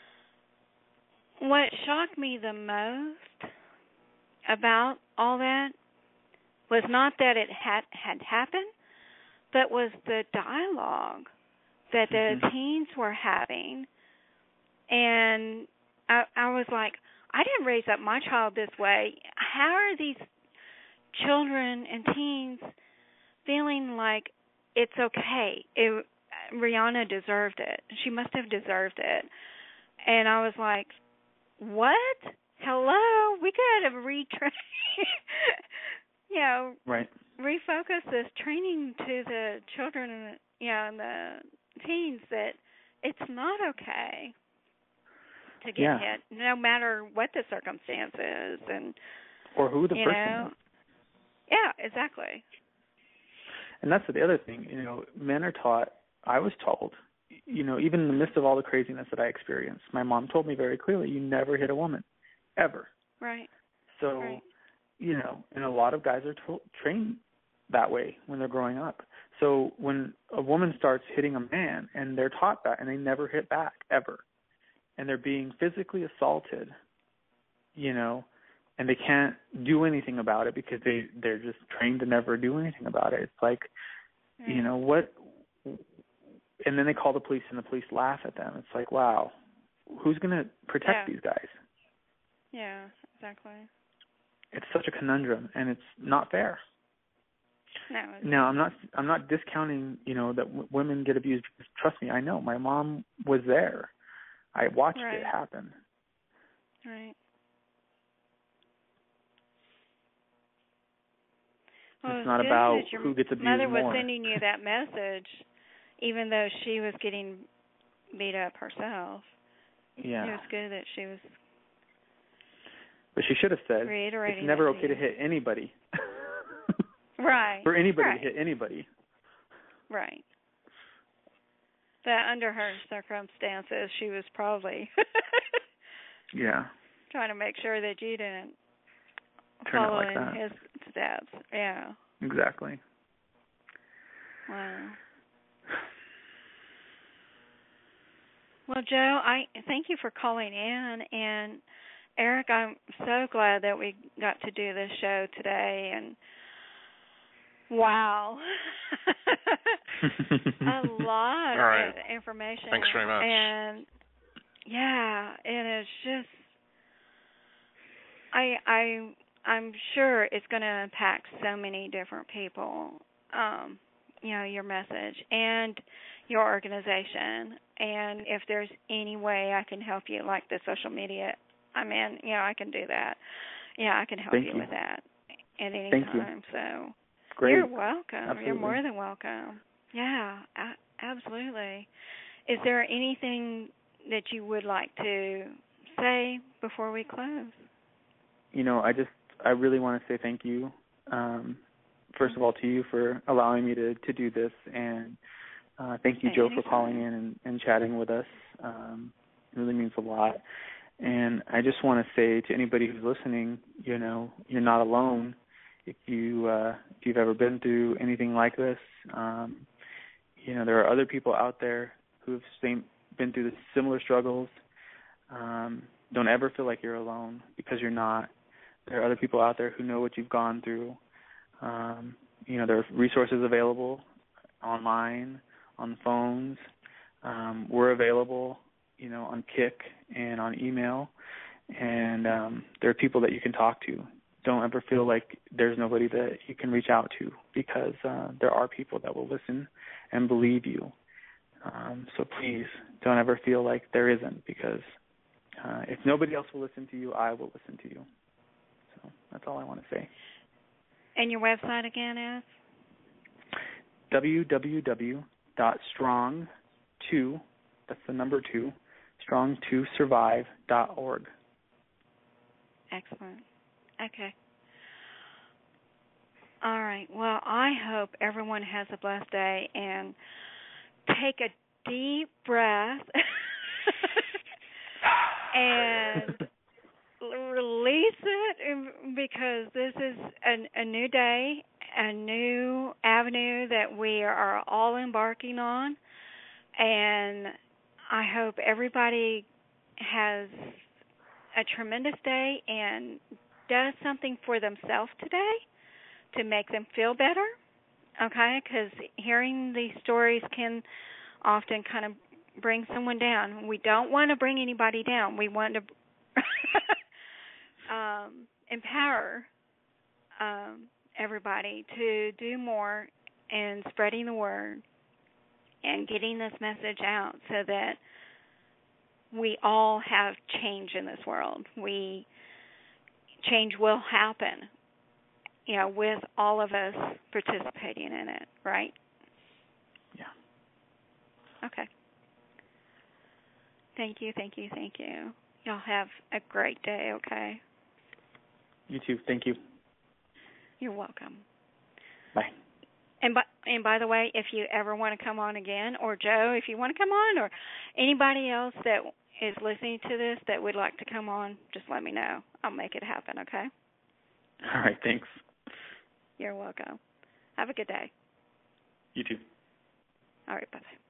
Speaker 4: what shocked me the most about all that was not that it had had happened, but was the dialogue that the
Speaker 2: mm-hmm.
Speaker 4: teens were having. And I I was like, I didn't raise up my child this way. How are these children and teens feeling like it's okay? It, Rihanna deserved it. She must have deserved it. And I was like, what? Hello? We got to retrain, you know,
Speaker 2: right.
Speaker 4: refocus this training to the children and, you know, and the teens that it's not okay to get
Speaker 2: yeah.
Speaker 4: hit, no matter what the circumstance is, and
Speaker 2: or who the
Speaker 4: you
Speaker 2: person
Speaker 4: know,
Speaker 2: is.
Speaker 4: Yeah, exactly.
Speaker 2: And that's the other thing, you know, men are taught, I was told, you know, even in the midst of all the craziness that I experienced, my mom told me very clearly, you never hit a woman, ever.
Speaker 4: Right.
Speaker 2: So,
Speaker 4: right.
Speaker 2: you know, and a lot of guys are to- trained that way when they're growing up. So when a woman starts hitting a man and they're taught that and they never hit back, ever, and they're being physically assaulted, you know, and they can't do anything about it because they, they're just trained to never do anything about it. It's like, right. you know, what, and then they call the police and the police laugh at them. It's like, wow, who's going to protect
Speaker 4: yeah.
Speaker 2: these guys?
Speaker 4: Yeah, exactly.
Speaker 2: It's such a conundrum, and it's not fair.
Speaker 4: No.
Speaker 2: Now, I'm not, I'm not discounting, you know, that w- women get abused. Because, trust me, I know. My mom was there. I watched
Speaker 4: right.
Speaker 2: it happen.
Speaker 4: Right. Well,
Speaker 2: it's not
Speaker 4: good
Speaker 2: about
Speaker 4: that your
Speaker 2: who gets abused
Speaker 4: mother
Speaker 2: more.
Speaker 4: was sending you that message, even though she was getting beat up herself.
Speaker 2: Yeah.
Speaker 4: It was good that she was.
Speaker 2: But she should have said,
Speaker 4: reiterating
Speaker 2: it's never
Speaker 4: to
Speaker 2: okay
Speaker 4: you.
Speaker 2: to hit anybody.
Speaker 4: right.
Speaker 2: For anybody
Speaker 4: right.
Speaker 2: to hit anybody.
Speaker 4: Right. That under her circumstances, she was probably
Speaker 2: yeah
Speaker 4: trying to make sure that you didn't
Speaker 2: Turn
Speaker 4: follow
Speaker 2: out like
Speaker 4: in
Speaker 2: that.
Speaker 4: his steps. Yeah.
Speaker 2: Exactly.
Speaker 4: Wow. Well, Joe, I thank you for calling in, and Eric, I'm so glad that we got to do this show today, and wow. A lot
Speaker 5: All right.
Speaker 4: of information.
Speaker 5: Thanks very much.
Speaker 4: And yeah, and it's just I I I'm sure it's going to impact so many different people, um, you know, your message and your organization. And if there's any way I can help you, like the social media, I mean, you know, I can do that. Yeah, I can help
Speaker 2: Thank
Speaker 4: you,
Speaker 2: you
Speaker 4: with that at any
Speaker 2: Thank
Speaker 4: time.
Speaker 2: You.
Speaker 4: So
Speaker 2: Great.
Speaker 4: You're welcome.
Speaker 2: Absolutely.
Speaker 4: You're more than welcome. Yeah, a- absolutely. Is there anything that you would like to say before we close?
Speaker 2: You know, I just, I really want to say thank you, um, first of all, to you for allowing me to, to do this, and uh, thank you,
Speaker 4: At
Speaker 2: Joe,
Speaker 4: any
Speaker 2: for calling
Speaker 4: time.
Speaker 2: in and, and chatting with us. Um, it really means a lot. And I just want to say to anybody who's listening, you know, you're not alone. If you uh, if you've ever been through anything like this, um, you know, there are other people out there who have same, been through the similar struggles. Um, don't ever feel like you're alone, because you're not. There are other people out there who know what you've gone through. Um, you know, there are resources available online, on phones. Um, we're available, you know, on Kik and on email, and um, there are people that you can talk to. Don't ever feel like there's nobody that you can reach out to, because uh, there are people that will listen and believe you. Um, so please don't ever feel like there isn't, because uh, if nobody else will listen to you, I will listen to you. So that's all I want to say.
Speaker 4: And your website again is?
Speaker 2: w w w dot strong two, that's the number two, strong two survive dot org.
Speaker 4: Excellent. Okay. All right. Well, I hope everyone has a blessed day, and take a deep breath and release it, because this is a, a new day, a new avenue that we are all embarking on, and I hope everybody has a tremendous day and does something for themselves today to make them feel better, okay? Because hearing these stories can often kind of bring someone down. We don't want to bring anybody down. We want to um, empower um, everybody to do more in spreading the word and getting this message out, so that we all have change in this world. We change will happen, you know, with all of us participating in it, right?
Speaker 2: Yeah.
Speaker 4: Okay. Thank you, thank you, thank you. Y'all have a great day, okay?
Speaker 2: You too. Thank you.
Speaker 4: You're welcome.
Speaker 2: Bye.
Speaker 4: And by, and by the way, if you ever want to come on again, or Joe, if you want to come on, or anybody else that is listening to this that would like to come on, just let me know. I'll make it happen, okay?
Speaker 2: All right. Thanks.
Speaker 4: You're welcome. Have a good day.
Speaker 2: You too.
Speaker 4: All right. Bye-bye.